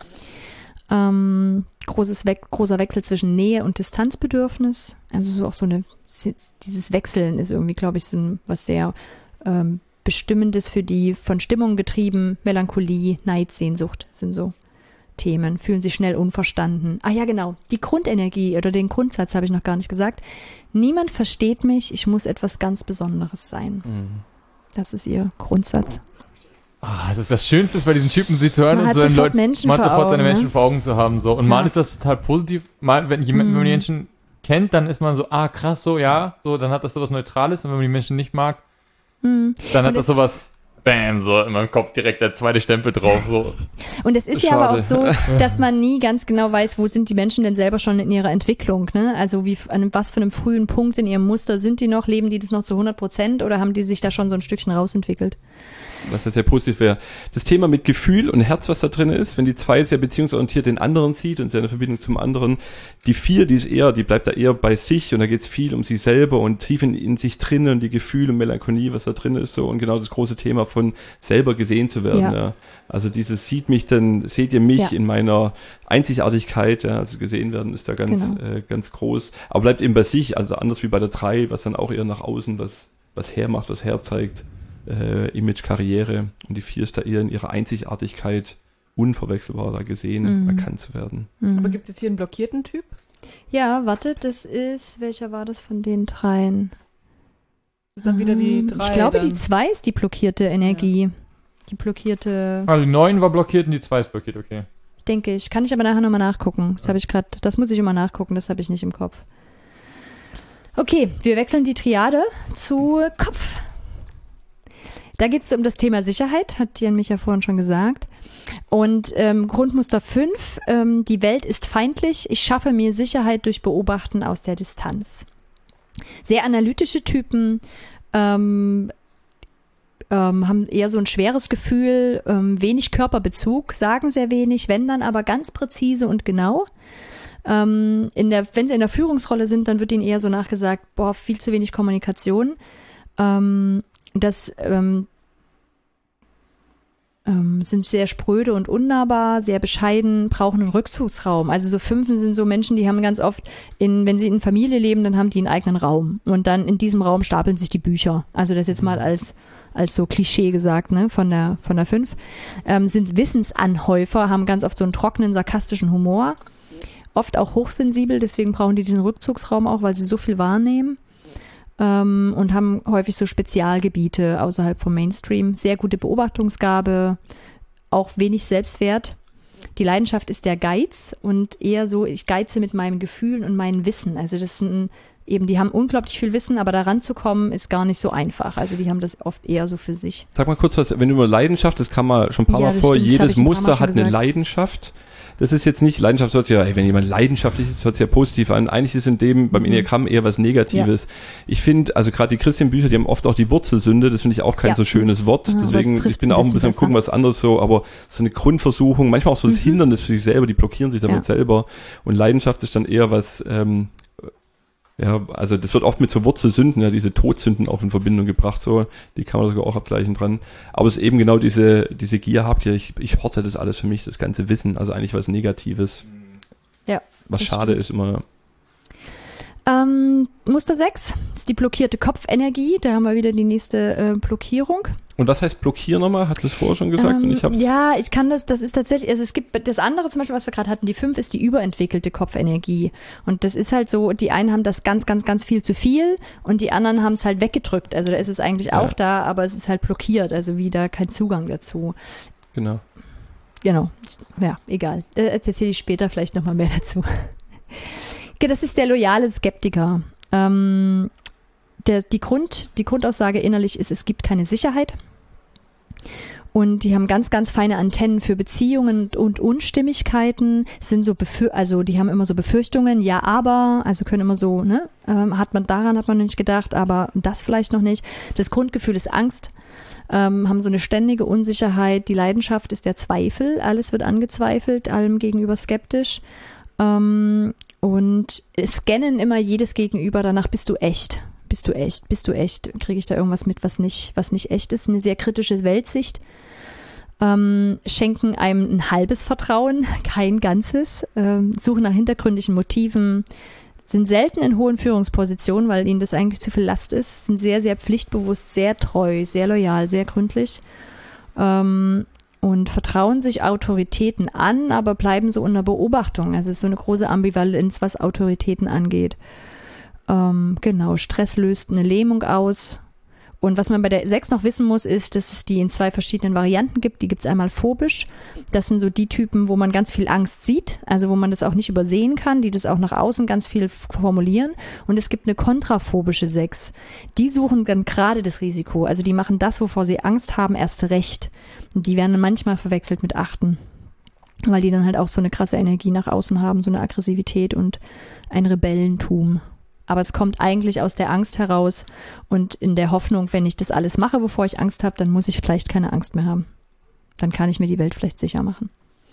Ähm, großes We- großer Wechsel zwischen Nähe und Distanzbedürfnis. Also so auch so eine, dieses Wechseln ist irgendwie, glaube ich, so ein, was sehr ähm, Bestimmendes für die, von Stimmung getrieben, Melancholie, Neid, Sehnsucht sind so Themen, fühlen sich schnell unverstanden. Ah ja, genau, die Grundenergie oder den Grundsatz habe ich noch gar nicht gesagt. Niemand versteht mich, ich muss etwas ganz Besonderes sein. Mhm. Das ist ihr Grundsatz. Ah, das ist das Schönste, bei diesen Typen sie zu hören man und hat so sofort Leute, Menschen man hat sofort Augen, seine Menschen ne? vor Augen zu haben. So. Und ja. mal ist das total positiv, mal, wenn, jemand, mm. wenn man die Menschen kennt, dann ist man so, ah krass, so, ja, so, dann hat das sowas Neutrales und wenn man die Menschen nicht mag, mm. dann hat und das sowas, bam, so in meinem Kopf direkt der zweite Stempel drauf. So. Und es ist Schade. ja aber auch so, dass man nie ganz genau weiß, wo sind die Menschen denn selber schon in ihrer Entwicklung, ne? Also wie, an was für einem frühen Punkt in ihrem Muster sind die noch, leben die das noch zu hundert Prozent oder haben die sich da schon so ein Stückchen rausentwickelt? Was ja sehr positiv wäre. Das Thema mit Gefühl und Herz, was da drin ist, wenn die zwei sehr beziehungsorientiert den anderen sieht und sehr eine Verbindung zum anderen. Die vier, die ist eher, die bleibt da eher bei sich und da geht es viel um sich selber und tief in, in sich drin und die Gefühle und Melancholie, was da drin ist so und genau das große Thema von selber gesehen zu werden. Ja. Ja. Also dieses sieht mich denn, seht ihr mich ja. in meiner Einzigartigkeit, ja, also gesehen werden ist da ganz, genau. äh, ganz groß. Aber bleibt eben bei sich, also anders wie bei der drei, was dann auch eher nach außen was, was hermacht, was herzeigt. Äh, Image, Karriere und die vier ist da eher in ihrer Einzigartigkeit unverwechselbar da gesehen, mhm. erkannt zu werden. Mhm. Aber gibt es jetzt hier einen blockierten Typ? Ja, warte, das ist, welcher war das von den dreien? Das ist dann wieder die drei. Ich glaube, dann. die zwei ist die blockierte Energie. Ja. Die blockierte... Also die neun war blockiert und die zwei ist blockiert, okay. Denke ich. Kann ich aber nachher nochmal nachgucken. Das habe ich gerade, das muss ich immer nachgucken, das habe ich nicht im Kopf. Okay, wir wechseln die Triade zu Kopf. Da geht es um das Thema Sicherheit, hat Jan Micha vorhin schon gesagt. Und ähm, Grundmuster fünf, ähm, die Welt ist feindlich, ich schaffe mir Sicherheit durch Beobachten aus der Distanz. Sehr analytische Typen, ähm, ähm, haben eher so ein schweres Gefühl, ähm, wenig Körperbezug, sagen sehr wenig, wenn dann aber ganz präzise und genau. Ähm, in der, wenn sie in der Führungsrolle sind, dann wird ihnen eher so nachgesagt, boah, viel zu wenig Kommunikation. Ähm, das ähm, ähm, sind sehr spröde und unnahbar, sehr bescheiden, brauchen einen Rückzugsraum. Also so Fünfen sind so Menschen, die haben ganz oft, in, wenn sie in Familie leben, dann haben die einen eigenen Raum. Und dann in diesem Raum stapeln sich die Bücher. Also das jetzt mal als als so Klischee gesagt, ne, von der von der fünf, ähm, sind Wissensanhäufer, haben ganz oft so einen trockenen, sarkastischen Humor, oft auch hochsensibel, deswegen brauchen die diesen Rückzugsraum auch, weil sie so viel wahrnehmen, ähm, und haben häufig so Spezialgebiete außerhalb vom Mainstream, sehr gute Beobachtungsgabe, auch wenig Selbstwert. Die Leidenschaft ist der Geiz und eher so, ich geize mit meinen Gefühlen und meinem Wissen, also das sind eben, die haben unglaublich viel Wissen, aber da ranzukommen ist gar nicht so einfach. Also die haben das oft eher so für sich. Sag mal kurz was, wenn du über Leidenschaft, das kam mal schon ein paar Ja, Mal das vor, stimmt, das hab jedes ich ein paar Mal Muster schon hat eine gesagt. Leidenschaft. Das ist jetzt nicht, Leidenschaft hört sich ja, ey, wenn jemand leidenschaftlich ist, hört sich ja positiv an. Eigentlich ist in dem, beim Mhm. Enneagramm eher was Negatives. Ich finde, also gerade die Christian-Bücher, die haben oft auch die Wurzelsünde, das finde ich auch kein Ja, so schönes das- Wort. ja, aber Deswegen, es trifft's ich bin ein auch ein bisschen bisschen am gucken, was anderes so, aber so eine Grundversuchung, manchmal auch so das Mhm. Hindernis für sich selber, die blockieren sich damit Ja. selber. Und Leidenschaft ist dann eher was, ähm, ja, also das wird oft mit so Wurzelsünden, ja, diese Todsünden auch in Verbindung gebracht, so, die kann man sogar auch abgleichen dran. Aber es ist eben genau diese, diese Gier, Habgier, ich, ich horte das alles für mich, das ganze Wissen, also eigentlich was Negatives. Ja, Was das schade stimmt. ist immer. Ähm, Muster sechs ist die blockierte Kopfenergie. Da haben wir wieder die nächste äh, Blockierung. Und was heißt blockieren nochmal? Hast du es vorher schon gesagt? Ähm, Und ich hab's. ja, ich kann das, das ist tatsächlich, also es gibt das andere zum Beispiel, was wir gerade hatten, die fünf ist die überentwickelte Kopfenergie. Und das ist halt so, die einen haben das ganz, ganz, ganz viel zu viel und die anderen haben es halt weggedrückt. Also da ist es eigentlich Ja. auch da, aber es ist halt blockiert, also wieder kein Zugang dazu. Genau. Genau, ja, egal. Äh, Jetzt erzähle ich später vielleicht nochmal mehr dazu. Okay, das ist der loyale Skeptiker. Ähm, der, die, Grund, die Grundaussage innerlich ist, es gibt keine Sicherheit. Und die haben ganz, ganz feine Antennen für Beziehungen und Unstimmigkeiten, sind so befür also die haben immer so Befürchtungen, ja, aber, also können immer so, ne, ähm, hat man, daran hat man nicht gedacht, aber das vielleicht noch nicht. Das Grundgefühl ist Angst, ähm, haben so eine ständige Unsicherheit, die Leidenschaft ist der Zweifel, alles wird angezweifelt, allem gegenüber skeptisch. Ähm, und scannen immer jedes Gegenüber, danach bist du echt. Bist du echt? Bist du echt? Kriege ich da irgendwas mit, was nicht, was nicht echt ist? Eine sehr kritische Weltsicht. Ähm, schenken einem ein halbes Vertrauen, kein ganzes. Ähm, suchen nach hintergründigen Motiven. Sind selten in hohen Führungspositionen, weil ihnen das eigentlich zu viel Last ist. Sind sehr, sehr pflichtbewusst, sehr treu, sehr loyal, sehr gründlich. Ähm, und vertrauen sich Autoritäten an, aber bleiben so unter Beobachtung. Also es ist so eine große Ambivalenz, was Autoritäten angeht. Ähm, genau, Stress löst eine Lähmung aus. Und was man bei der sechs noch wissen muss, ist, dass es die in zwei verschiedenen Varianten gibt. Die gibt es einmal phobisch. Das sind so die Typen, wo man ganz viel Angst sieht, also wo man das auch nicht übersehen kann, die das auch nach außen ganz viel formulieren. Und es gibt eine kontraphobische sechs. Die suchen dann gerade das Risiko. Also die machen das, wovor sie Angst haben, erst recht. Und die werden dann manchmal verwechselt mit Achten, weil die dann halt auch so eine krasse Energie nach außen haben, so eine Aggressivität und ein Rebellentum. Aber es kommt eigentlich aus der Angst heraus und in der Hoffnung, wenn ich das alles mache, bevor ich Angst habe, dann muss ich vielleicht keine Angst mehr haben. Dann kann ich mir die Welt vielleicht sicher machen.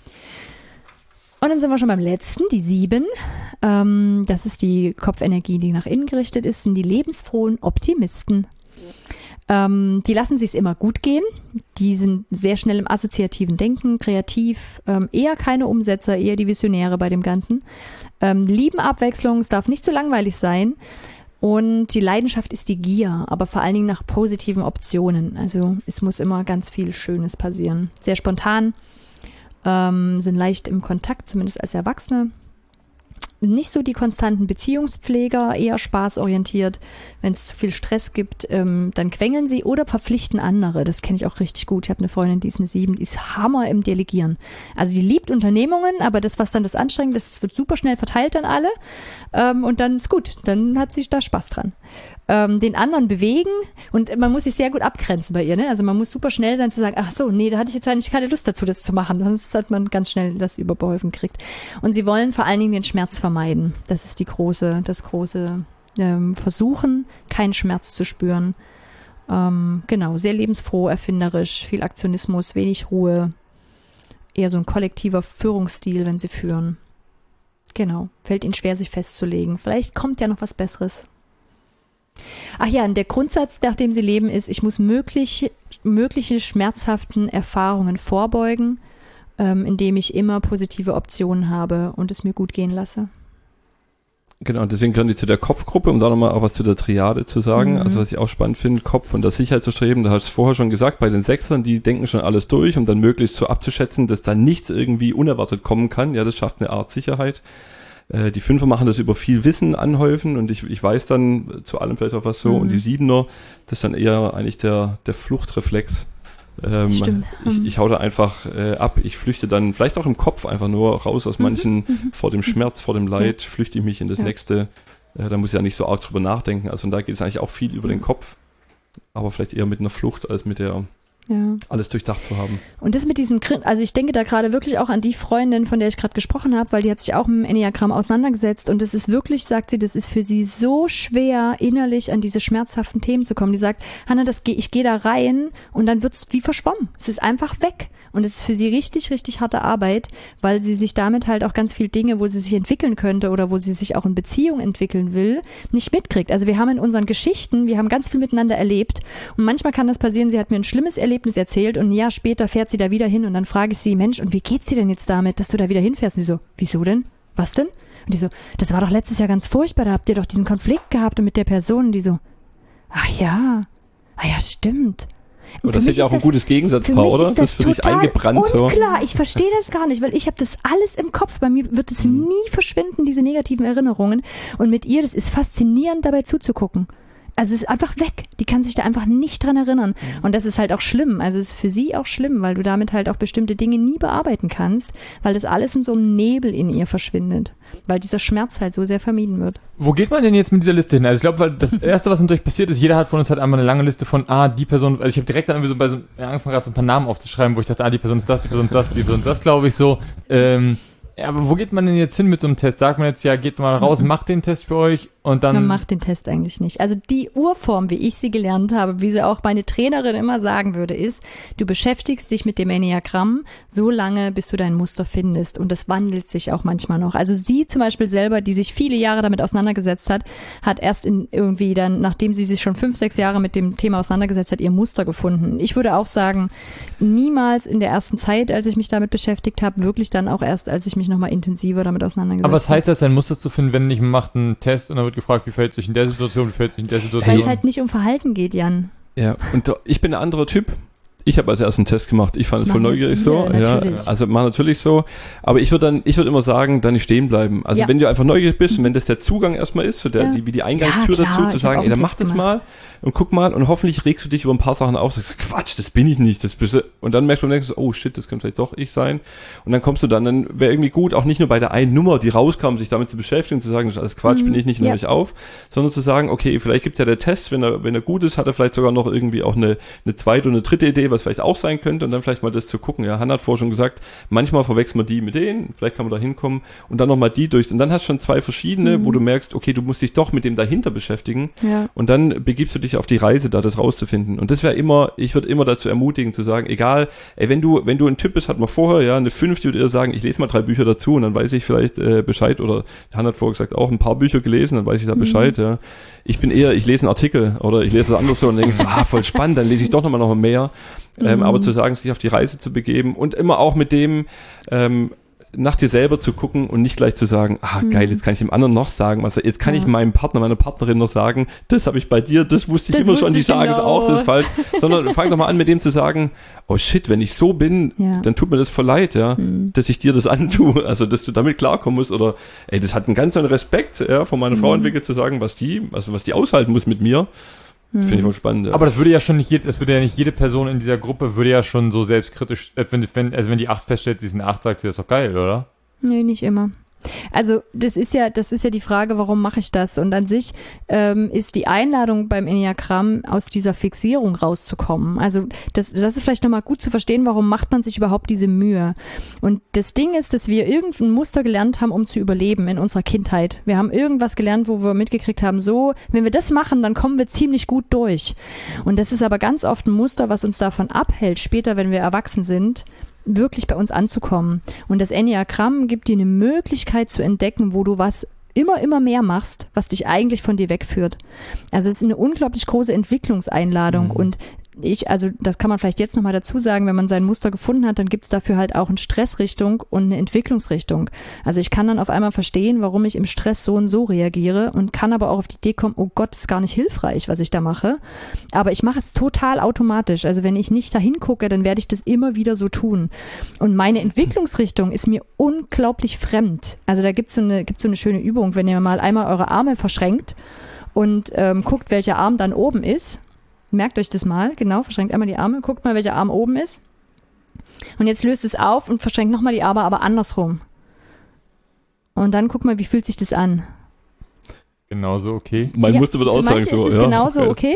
Und dann sind wir schon beim letzten, die sieben. Ähm, das ist die Kopfenergie, die nach innen gerichtet ist, sind die lebensfrohen Optimisten. Ähm, die lassen sich es immer gut gehen. Die sind sehr schnell im assoziativen Denken, kreativ, ähm, eher keine Umsetzer, eher die Visionäre bei dem Ganzen. Ähm, lieben Abwechslung, es darf nicht zu langweilig sein. Und die Leidenschaft ist die Gier, aber vor allen Dingen nach positiven Optionen. Also es muss immer ganz viel Schönes passieren. Sehr spontan, ähm, sind leicht im Kontakt, zumindest als Erwachsene. nicht so die konstanten Beziehungspfleger, eher spaßorientiert. Wenn es zu viel Stress gibt, ähm, dann quengeln sie oder verpflichten andere. Das kenne ich auch richtig gut. Ich habe eine Freundin, die ist eine sieben, die ist Hammer im Delegieren. Also die liebt Unternehmungen, aber das, was dann das anstrengend ist, das wird super schnell verteilt an alle ähm, und dann ist gut. Dann hat sie da Spaß dran. Ähm, den anderen bewegen und man muss sich sehr gut abgrenzen bei ihr. Ne? Also man muss super schnell sein zu sagen, ach so, nee, da hatte ich jetzt eigentlich keine Lust dazu, das zu machen. Sonst hat man ganz schnell das überbeholfen kriegt. Und sie wollen vor allen Dingen den Schmerz vermeiden. Das ist die große, das große ähm, Versuchen, keinen Schmerz zu spüren. Ähm, genau, sehr lebensfroh, erfinderisch, viel Aktionismus, wenig Ruhe. Eher so ein kollektiver Führungsstil, wenn sie führen. Genau, fällt ihnen schwer, sich festzulegen. Vielleicht kommt ja noch was Besseres. Ach ja, und der Grundsatz, nach dem sie leben, ist, ich muss möglich, mögliche schmerzhaften Erfahrungen vorbeugen, ähm, indem ich immer positive Optionen habe und es mir gut gehen lasse. Genau, und deswegen gehören die zu der Kopfgruppe, um da nochmal auch was zu der Triade zu sagen. Mhm. Also was ich auch spannend finde, Kopf und der Sicherheit zu streben, da hast du es vorher schon gesagt, bei den Sechsern, die denken schon alles durch, um dann möglichst so abzuschätzen, dass da nichts irgendwie unerwartet kommen kann. Ja, das schafft eine Art Sicherheit. Die Fünfer machen das über viel Wissen anhäufen und ich, ich weiß dann zu allem vielleicht auch was so. Mhm. Und die Siebener, das ist dann eher eigentlich der, der Fluchtreflex. Ähm, Stimmt. Ich, ich hau da einfach äh, ab. Ich flüchte dann vielleicht auch im Kopf einfach nur raus aus manchen, Mhm. vor dem Schmerz, vor dem Leid, ja. flüchte ich mich in das Ja. nächste. Äh, da muss ich ja nicht so arg drüber nachdenken. Also und da geht es eigentlich auch viel über den Kopf, aber vielleicht eher mit einer Flucht als mit der Ja. alles durchdacht zu haben. Und das mit diesen, also ich denke da gerade wirklich auch an die Freundin, von der ich gerade gesprochen habe, weil die hat sich auch mit dem Enneagramm auseinandergesetzt und das ist wirklich, sagt sie, das ist für sie so schwer, innerlich an diese schmerzhaften Themen zu kommen. Die sagt, Hanna, das geh, ich gehe da rein und dann wird's wie verschwommen. Es ist einfach weg. Und es ist für sie richtig, richtig harte Arbeit, weil sie sich damit halt auch ganz viele Dinge, wo sie sich entwickeln könnte oder wo sie sich auch in Beziehung entwickeln will, nicht mitkriegt. Also wir haben in unseren Geschichten, wir haben ganz viel miteinander erlebt und manchmal kann das passieren, sie hat mir ein schlimmes Erlebnis erzählt und ein Jahr später fährt sie da wieder hin und dann frage ich sie, Mensch, und wie geht's dir denn jetzt damit, dass du da wieder hinfährst? Und sie so, wieso denn? Was denn? Und die so, das war doch letztes Jahr ganz furchtbar, da habt ihr doch diesen Konflikt gehabt und mit der Person. Und die so, ach ja, ah ja, stimmt. Und das ist ja auch ein gutes Gegensatzpaar, oder? Das, das ist für dich eingebrannt. Unklar, so. Ich verstehe das gar nicht, weil ich habe das alles im Kopf. Bei mir wird es mhm. nie verschwinden, diese negativen Erinnerungen. Und mit ihr, das ist faszinierend, dabei zuzugucken. Also es ist einfach weg. Die kann sich da einfach nicht dran erinnern. Mhm. Und das ist halt auch schlimm. Also es ist für sie auch schlimm, weil du damit halt auch bestimmte Dinge nie bearbeiten kannst, weil das alles in so einem Nebel in ihr verschwindet. Weil dieser Schmerz halt so sehr vermieden wird. Wo geht man denn jetzt mit dieser Liste hin? Also ich glaube, weil das Erste, was natürlich passiert ist, jeder hat von uns halt einmal eine lange Liste von, ah, die Person, also ich habe direkt dann irgendwie so bei so, ja, angefangen gerade so ein paar Namen aufzuschreiben, wo ich dachte, ah, die Person ist das, die Person ist das, die Person ist das, glaube ich so. Ähm, ja, aber wo geht man denn jetzt hin mit so einem Test? Sagt man jetzt, ja, geht mal raus, macht den Test für euch und dann... Man macht den Test eigentlich nicht. Also die Urform, wie ich sie gelernt habe, wie sie auch meine Trainerin immer sagen würde, ist, du beschäftigst dich mit dem Enneagramm so lange, bis du dein Muster findest und das wandelt sich auch manchmal noch. Also sie zum Beispiel selber, die sich viele Jahre damit auseinandergesetzt hat, hat erst in irgendwie dann, nachdem sie sich schon fünf, sechs Jahre mit dem Thema auseinandergesetzt hat, ihr Muster gefunden. Ich würde auch sagen, niemals in der ersten Zeit, als ich mich damit beschäftigt habe, wirklich dann auch erst, als ich mich nochmal intensiver damit auseinandergesetzt habe. Aber was heißt das, ein Muster zu finden, wenn nicht, man macht einen Test und dann wird gefragt, wie verhält sich in der Situation, wie verhält sich in der Situation? Weil es halt nicht um Verhalten geht, Jan. Ja, und da, ich bin ein anderer Typ. Ich habe als erstes einen Test gemacht. Ich fand es voll neugierig so. Ja, also mach natürlich so. Aber ich würde dann, ich würde immer sagen, dann nicht stehen bleiben. Also ja. wenn du einfach neugierig bist und wenn das der Zugang erstmal ist, so der, ja. die, wie die Eingangstür ja, dazu, zu sagen, ey, dann mach das mal und guck mal und hoffentlich regst du dich über ein paar Sachen auf, sagst, Quatsch, das bin ich nicht, das bist du. Und dann merkst du beim nächsten, oh shit, das könnte vielleicht doch ich sein. Und dann kommst du dann, dann wäre irgendwie gut, auch nicht nur bei der einen Nummer, die rauskam, sich damit zu beschäftigen, zu sagen, das ist alles Quatsch, mhm. bin ich nicht, nehme ja. ich auf, sondern zu sagen, okay, vielleicht gibt's ja der Test, wenn er, wenn er gut ist, hat er vielleicht sogar noch irgendwie auch eine, eine zweite und eine dritte Idee, was vielleicht auch sein könnte. Und dann vielleicht mal das zu gucken. Ja, Hannah hat vorher schon gesagt, manchmal verwechselt man die mit denen, vielleicht kann man da hinkommen und dann nochmal die durch. Und dann hast du schon zwei verschiedene, mhm. wo du merkst, okay, du musst dich doch mit dem dahinter beschäftigen. Ja. Und dann begibst du dich auf die Reise, da das rauszufinden. Und das wäre immer, ich würde immer dazu ermutigen, zu sagen, egal, ey, wenn du, wenn du ein Typ bist, hat man vorher, ja, eine fünf, die würde eher sagen, ich lese mal drei Bücher dazu und dann weiß ich vielleicht äh, Bescheid. Oder Hannah hat vorher gesagt, auch ein paar Bücher gelesen, dann weiß ich da mhm. Bescheid, ja. Ich bin eher, ich lese einen Artikel oder ich lese das anders so und denke so, ah, voll spannend, dann lese ich doch nochmal noch mehr. Ähm, mhm. Aber zu sagen, sich auf die Reise zu begeben und immer auch mit dem, ähm, nach dir selber zu gucken und nicht gleich zu sagen, ah geil, Mhm. jetzt kann ich dem anderen noch sagen, also jetzt kann Ja. ich meinem Partner, meiner Partnerin noch sagen, das habe ich bei dir, das wusste ich Das immer schon, wusste die ich sagen es genau. auch, das ist falsch, sondern fang doch mal an mit dem zu sagen, oh shit, wenn ich so bin, Ja. dann tut mir das voll leid, ja, Mhm. dass ich dir das antue, also dass du damit klarkommen musst oder ey, das hat einen ganz anderen Respekt, ja, von meiner Frau Mhm. entwickelt zu sagen, was die, also was die aushalten muss mit mir, das finde ich voll spannend. Ja. Aber das würde ja schon nicht, jede, das würde ja nicht jede Person in dieser Gruppe würde ja schon so selbstkritisch, äh, wenn, wenn, also wenn die acht feststellt, sie ist eine acht, sagt sie, das ist doch geil, oder? Nee, nicht immer. Also das ist ja, das ist ja die Frage, warum mache ich das? Und an sich ähm, ist die Einladung beim Enneagramm, aus dieser Fixierung rauszukommen. Also das, das ist vielleicht nochmal gut zu verstehen, warum macht man sich überhaupt diese Mühe. Und das Ding ist, dass wir irgendein Muster gelernt haben, um zu überleben in unserer Kindheit. Wir haben irgendwas gelernt, wo wir mitgekriegt haben, so, wenn wir das machen, dann kommen wir ziemlich gut durch. Und das ist aber ganz oft ein Muster, was uns davon abhält, später, wenn wir erwachsen sind, wirklich bei uns anzukommen. Und das Enneagramm gibt dir eine Möglichkeit zu entdecken, wo du was immer, immer mehr machst, was dich eigentlich von dir wegführt. Also es ist eine unglaublich große Entwicklungseinladung Mhm. und ich, also das kann man vielleicht jetzt nochmal dazu sagen, wenn man sein Muster gefunden hat, dann gibt es dafür halt auch eine Stressrichtung und eine Entwicklungsrichtung. Also ich kann dann auf einmal verstehen, warum ich im Stress so und so reagiere und kann aber auch auf die Idee kommen, oh Gott, ist gar nicht hilfreich, was ich da mache. Aber ich mache es total automatisch. Also wenn ich nicht dahin gucke, dann werde ich das immer wieder so tun. Und meine Entwicklungsrichtung ist mir unglaublich fremd. Also da gibt es so eine, gibt's so eine schöne Übung, wenn ihr mal einmal eure Arme verschränkt und ähm, guckt, welcher Arm dann oben ist. Merkt euch das mal, genau, verschränkt einmal die Arme, guckt mal, welcher Arm oben ist. Und jetzt löst es auf und verschränkt nochmal die Arme, aber andersrum. Und dann guck mal, wie fühlt sich das an? Genauso, okay. Mein Ja, Muster wird für auch sagen manche so, ist es ja, genauso okay.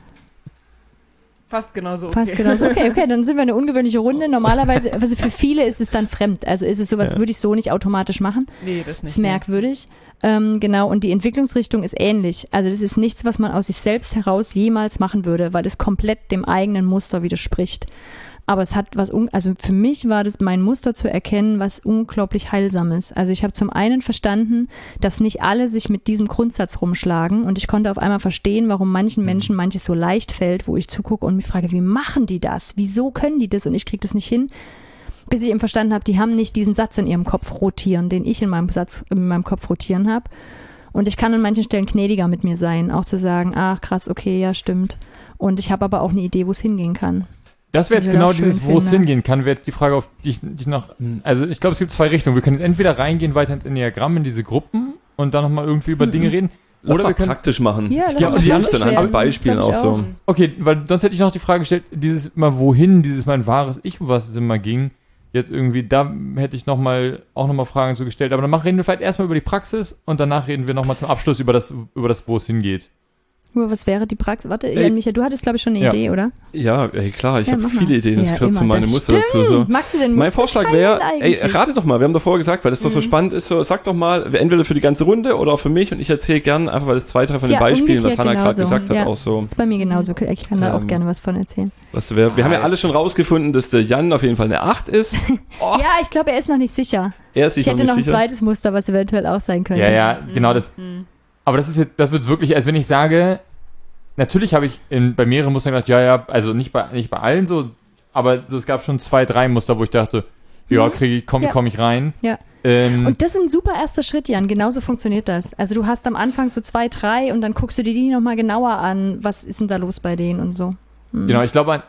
Fast genauso okay. Fast genauso. Okay, okay, dann sind wir eine ungewöhnliche Runde. Normalerweise, also für viele ist es dann fremd. Also ist es sowas, Ja. würde ich so nicht automatisch machen. Nee, das Das nicht. ist merkwürdig. Ähm, genau, und die Entwicklungsrichtung ist ähnlich. Also das ist nichts, was man aus sich selbst heraus jemals machen würde, weil es komplett dem eigenen Muster widerspricht. Aber es hat was, un also für mich war das mein Muster zu erkennen, was unglaublich Heilsames. Also ich habe zum einen verstanden, dass nicht alle sich mit diesem Grundsatz rumschlagen und ich konnte auf einmal verstehen, warum manchen Menschen manches so leicht fällt, wo ich zugucke und mich frage, wie machen die das? Wieso können die das und ich kriege das nicht hin? Bis ich eben verstanden habe, die haben nicht diesen Satz in ihrem Kopf rotieren, den ich in meinem Satz in meinem Kopf rotieren habe. Und ich kann an manchen Stellen gnädiger mit mir sein, auch zu sagen, ach krass, okay, ja, stimmt. Und ich habe aber auch eine Idee, wo es hingehen kann. Das wäre jetzt Was ich genau auch schön dieses, wo es finde. hingehen kann, wäre jetzt die Frage, auf die ich, die ich noch, also ich glaube, es gibt zwei Richtungen. Wir können jetzt entweder reingehen weiter ins Enneagramm, in diese Gruppen und dann nochmal irgendwie über Mhm. Dinge reden. Lass Oder mal wir können, praktisch machen. Ja, ich lass glaube, mal die haben praktisch es anhand werden. von Beispielen Glaub auch ich so. auch. okay, weil sonst hätte ich noch die Frage gestellt, dieses mal wohin, dieses mein wahres Ich, um was es immer ging, jetzt irgendwie, da hätte ich noch mal, auch nochmal Fragen zu gestellt. Aber dann machen, reden wir vielleicht erstmal über die Praxis und danach reden wir nochmal zum Abschluss über das, über das, wo es hingeht. Nur was wäre die Praxis? Warte, Ey. Jan Micha, du hattest, glaube ich, schon eine Ja. Idee, oder? Ja, ey, klar, ich Ja, habe mach mal. viele Ideen, das Ja, gehört zu immer. meinem Das Muster dazu. So. Magst du denn Mein Muster Vorschlag wäre, teilen ey, eigentlich? rate doch mal, wir haben davor gesagt, weil das doch so Mhm. spannend ist, so, sag doch mal, entweder für die ganze Runde oder auch für mich und ich erzähle gern einfach, weil das zwei, drei von den Ja, Beispielen, was umgekehrt Hannah gerade genauso. gesagt hat, Ja. auch so. Das ist bei mir genauso. Ich kann da auch Ähm, gerne was von erzählen. Was wir, wir haben ja Ah, alle schon rausgefunden, dass der Jan auf jeden Fall eine acht ist. Oh, Ja, ich glaube, er ist noch nicht sicher. er ist sich Ich noch hätte nicht noch ein sicher. zweites Muster, was eventuell auch sein könnte. Ja, ja, genau das. Mhm. Aber das ist jetzt, das wird wirklich, als wenn ich sage, natürlich habe ich in, bei mehreren Mustern gedacht, ja, ja, also nicht bei, nicht bei allen so, aber so, es gab schon zwei, drei Muster, wo ich dachte, ja, Mhm. kriege ich, komm, Ja. komm ich rein. Ja. Ähm, Und das ist ein super erster Schritt, Jan. Genauso funktioniert das. Also du hast am Anfang so zwei, drei und dann guckst du dir die nochmal genauer an. Was ist denn da los bei denen und so. Mhm. genau, ich glaube an.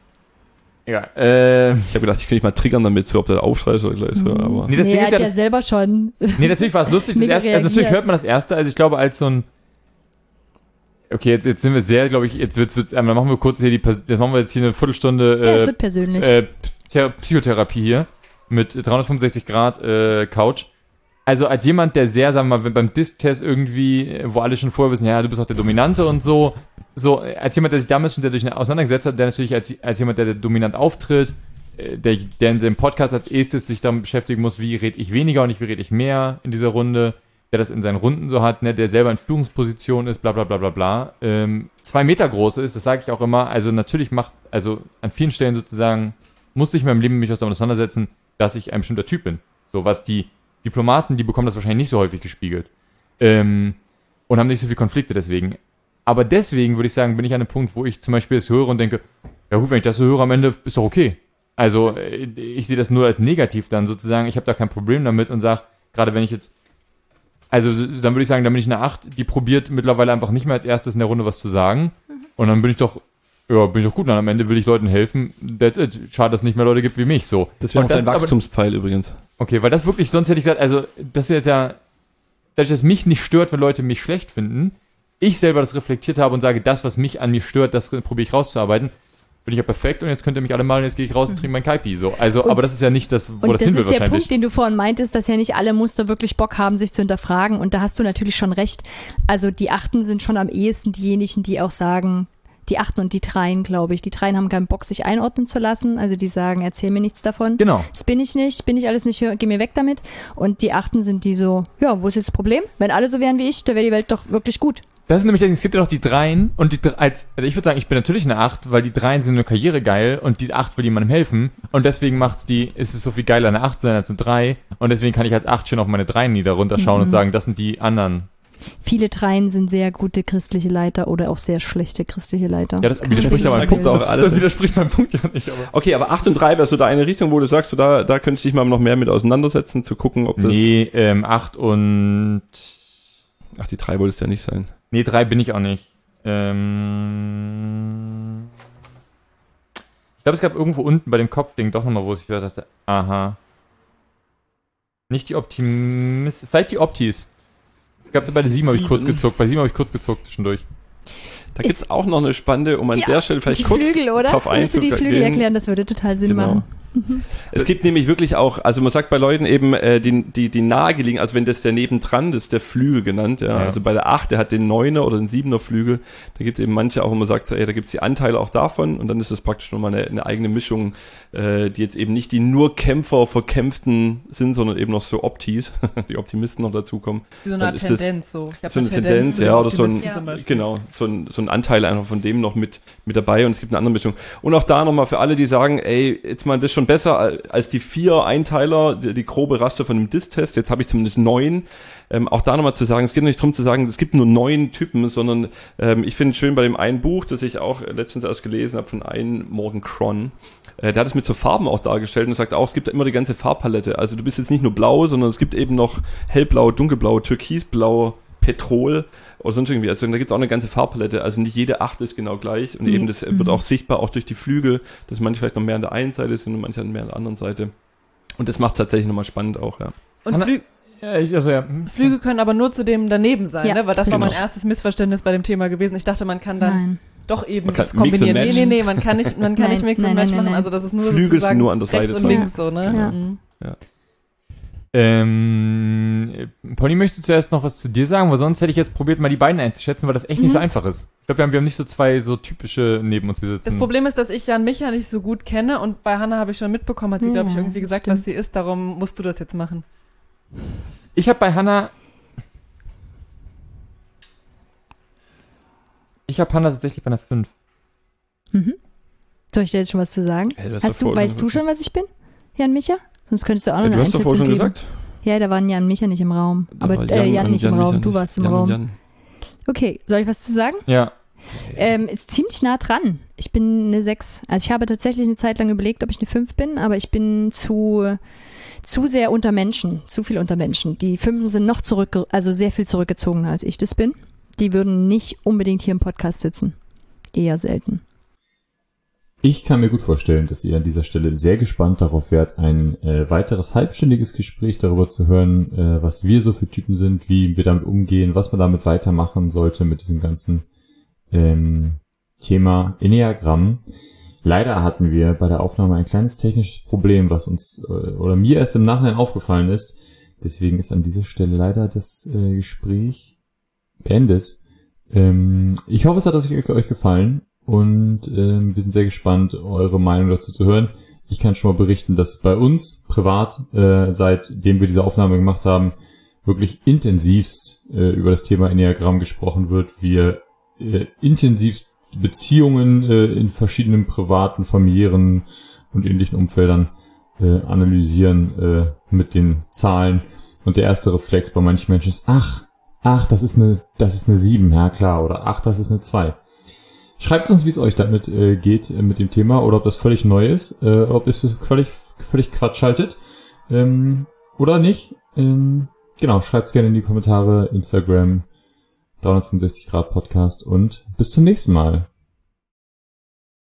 Egal. Äh, Ich habe gedacht, ich kann dich mal triggern damit, so ob der aufschreit oder gleich so, Mhm. aber. nee, das nee, Ding er ist ja, hat ja das, selber schon. nee, natürlich war es lustig. Das Mega erste, also natürlich reagiert. hört man das erste, also ich glaube, als so ein. Okay, jetzt, jetzt sind wir sehr, glaube ich, jetzt wird's, wird's, ähm, dann machen wir kurz hier die, Pers- jetzt machen wir jetzt hier eine Viertelstunde Ja, es äh, wird persönlich. äh, Thera- Psychotherapie hier mit dreihundertfünfundsechzig Grad äh, Couch. Also als jemand, der sehr, sagen wir mal, beim Disk-Test irgendwie, äh, wo alle schon vorher wissen, ja, du bist auch der Dominante und so, so äh, als jemand, der sich damit schon dadurch auseinandergesetzt hat, der natürlich als, als jemand, der, der dominant auftritt, äh, der, der in seinem Podcast als erstes sich damit beschäftigen muss, wie rede ich weniger und nicht wie rede ich mehr in dieser Runde, der das in seinen Runden so hat, ne, der selber in Führungsposition ist, bla bla bla bla bla, ähm, zwei Meter groß ist, das sage ich auch immer, also natürlich macht, also an vielen Stellen sozusagen, musste ich in meinem Leben mich damit auseinandersetzen, dass ich ein bestimmter Typ bin. So, was die Diplomaten, die bekommen das wahrscheinlich nicht so häufig gespiegelt. Ähm, und haben nicht so viele Konflikte deswegen. Aber deswegen würde ich sagen, bin ich an einem Punkt, wo ich zum Beispiel das höre und denke, ja gut, wenn ich das so höre am Ende, ist doch okay. Also ich sehe das nur als negativ dann sozusagen. Ich habe da kein Problem damit und sage, gerade wenn ich jetzt, also dann würde ich sagen, dann bin ich eine acht, die probiert mittlerweile einfach nicht mehr als erstes in der Runde was zu sagen. Mhm. Und dann bin ich doch, ja, bin ich doch gut. Und am Ende will ich Leuten helfen. That's it. Schade, dass es nicht mehr Leute gibt wie mich. So. Das wäre auch dein Wachstumspfeil aber, übrigens. Okay, weil das wirklich, sonst hätte ich gesagt, also das ist jetzt ja, dass es mich nicht stört, wenn Leute mich schlecht finden. Ich selber das reflektiert habe und sage, das, was mich an mir stört, das probiere ich rauszuarbeiten. Bin ich ja perfekt und jetzt könnt ihr mich alle malen, jetzt gehe ich raus und trinke mein Kaipi. So. Also, und, aber das ist ja nicht das, wo das, das hin will wahrscheinlich. Das ist der Punkt, den du vorhin meintest, dass ja nicht alle Muster wirklich Bock haben, sich zu hinterfragen. Und da hast du natürlich schon recht. Also die Achten sind schon am ehesten diejenigen, die auch sagen, die Achten und die Dreien, glaube ich. Die Dreien haben keinen Bock, sich einordnen zu lassen. Also die sagen, erzähl mir nichts davon. Genau. Das bin ich nicht, bin ich alles nicht, geh mir weg damit. Und die Achten sind die so, ja, wo ist jetzt das Problem? Wenn alle so wären wie ich, dann wäre die Welt doch wirklich gut. Das ist nämlich, es gibt ja noch die Dreien und die als, also ich würde sagen, ich bin natürlich eine acht, weil die Dreien sind eine Karriere geil und die acht will jemandem helfen und deswegen macht's die, ist es so viel geiler, eine acht zu sein als eine drei und deswegen kann ich als acht schon auf meine Dreien nieder runterschauen mhm. und sagen, das sind die anderen. Viele Dreien sind sehr gute christliche Leiter oder auch sehr schlechte christliche Leiter. Ja, das widerspricht aber meinem Punkt auch alles. Das widerspricht meinem Punkt ja nicht. Aber. Okay, aber acht und drei wäre so da eine Richtung, wo du sagst, so da, da könntest du dich mal noch mehr mit auseinandersetzen, zu gucken, ob das... Nee, ähm, acht und... Ach, die drei wolltest du ja nicht sein. Nee, drei bin ich auch nicht. Ähm... Ich glaube, es gab irgendwo unten bei dem Kopfding doch nochmal, wo ich dachte, aha. Nicht die Optimis... Vielleicht die Optis. Es gab bei der sieben habe ich kurz gezuckt. Bei sieben habe ich kurz gezuckt zwischendurch. Da gibt es auch noch eine spannende, um an ja, der Stelle vielleicht die kurz Flügel, oder? drauf einzugehen. Willst du die Flügel erklären? Das würde total Sinn genau. machen. Es gibt nämlich wirklich auch, also man sagt bei Leuten eben, äh, die, die, die nahegelegen, also wenn das der nebendran, das ist der Flügel genannt, ja. ja. Also bei der acht, der hat den Neuner oder den Siebener Flügel, da gibt es eben manche auch, wo man sagt, ey, da gibt es die Anteile auch davon und dann ist das praktisch nochmal eine, eine eigene Mischung, äh, die jetzt eben nicht die nur Kämpfer, Verkämpften sind, sondern eben noch so Optis, die Optimisten noch dazukommen. So eine Art Tendenz so. Ich so eine Tendenz, Tendenz ja, oder so ein, ja. genau, so ein, so ein Anteil einfach von dem noch mit, mit dabei und es gibt eine andere Mischung. Und auch da nochmal für alle, die sagen, ey, jetzt mal das schon besser als die vier Einteiler, die, die grobe Raster von dem D I S-Test. Jetzt habe ich zumindest neun. Ähm, auch da nochmal zu sagen, es geht nicht darum zu sagen, es gibt nur neun Typen, sondern ähm, ich finde es schön bei dem einen Buch, das ich auch letztens erst gelesen habe von einem Morgan Cron. Äh, der hat es mit so Farben auch dargestellt und sagt auch, es gibt immer die ganze Farbpalette. Also du bist jetzt nicht nur blau, sondern es gibt eben noch hellblau, dunkelblau, türkisblau, Petrol oder sonst irgendwie. Also da gibt es auch eine ganze Farbpalette. Also nicht jede acht ist genau gleich. Und mhm. eben das wird auch sichtbar, auch durch die Flügel, dass manche vielleicht noch mehr an der einen Seite sind und manche mehr an der anderen Seite. Und das macht es tatsächlich nochmal spannend auch, ja. Und Flü- ja, ich, also, ja. Hm. Flügel können aber nur zu dem daneben sein, ja, ne? Weil das genau. war mein erstes Missverständnis bei dem Thema gewesen. Ich dachte, man kann dann Nein. doch eben man kann das kombinieren. Nee, nee, nee, man kann nicht, man kann nein, nicht Mix nein, und Match nein, machen. nein. Also das ist nur Flügel sozusagen sind nur an der Seite rechts und dran. links so, ne? Ja. Mhm. Ja. Ähm, Pony, möchtest du zuerst noch was zu dir sagen? Weil sonst hätte ich jetzt probiert, mal die beiden einzuschätzen, weil das echt mhm. nicht so einfach ist. Ich glaube, wir haben, wir haben nicht so zwei so typische neben uns hier sitzen. Das Problem ist, dass ich Jan Micha nicht so gut kenne und bei Hannah habe ich schon mitbekommen, hat sie, ja, glaube ich, irgendwie gesagt, stimmt. was sie ist. Darum musst du das jetzt machen. Ich habe bei Hannah Ich habe Hannah tatsächlich bei einer fünf. Mhm. Soll ich dir jetzt schon was zu sagen? Hey, du hast hast du, weißt du schon, was ich bin, Jan Micha? Sonst könntest du auch noch ja, eine du hast doch vorher schon geben. gesagt. Ja, da waren Jan Micha nicht im Raum. Da Aber war äh, Jan und nicht im Raum, Micha du nicht. warst im Jan Raum. Jan. Okay, soll ich was zu sagen? Ja. Ähm, ist ziemlich nah dran. Ich bin eine sechs. Also ich habe tatsächlich eine Zeit lang überlegt, ob ich eine fünf bin, aber ich bin zu, zu sehr unter Menschen, zu viel unter Menschen. Die Fünfen sind noch zurück, also sehr viel zurückgezogener als ich das bin. Die würden nicht unbedingt hier im Podcast sitzen. Eher selten. Ich kann mir gut vorstellen, dass ihr an dieser Stelle sehr gespannt darauf wärt, ein äh, weiteres halbstündiges Gespräch darüber zu hören, äh, was wir so für Typen sind, wie wir damit umgehen, was man damit weitermachen sollte mit diesem ganzen ähm, Thema Enneagramm. Leider hatten wir bei der Aufnahme ein kleines technisches Problem, was uns äh, oder mir erst im Nachhinein aufgefallen ist. Deswegen ist an dieser Stelle leider das äh, Gespräch beendet. Ähm, ich hoffe, es hat euch, euch gefallen. Und ähm, wir sind sehr gespannt, eure Meinung dazu zu hören. Ich kann schon mal berichten, dass bei uns privat, äh, seitdem wir diese Aufnahme gemacht haben, wirklich intensivst äh, über das Thema Enneagramm gesprochen wird. Wir äh, intensivst Beziehungen äh, in verschiedenen privaten, familiären und ähnlichen Umfeldern äh, analysieren äh, mit den Zahlen. Und der erste Reflex bei manchen Menschen ist, ach, ach, das ist eine, das ist eine sieben, ja klar, oder ach, das ist eine zwei. Schreibt uns, wie es euch damit äh, geht äh, mit dem Thema oder ob das völlig neu ist, äh, ob ihr es völlig, völlig Quatsch haltet ähm, oder nicht. Ähm, genau, schreibt es gerne in die Kommentare, Instagram, dreihundertfünfundsechzig Grad Podcast und bis zum nächsten Mal.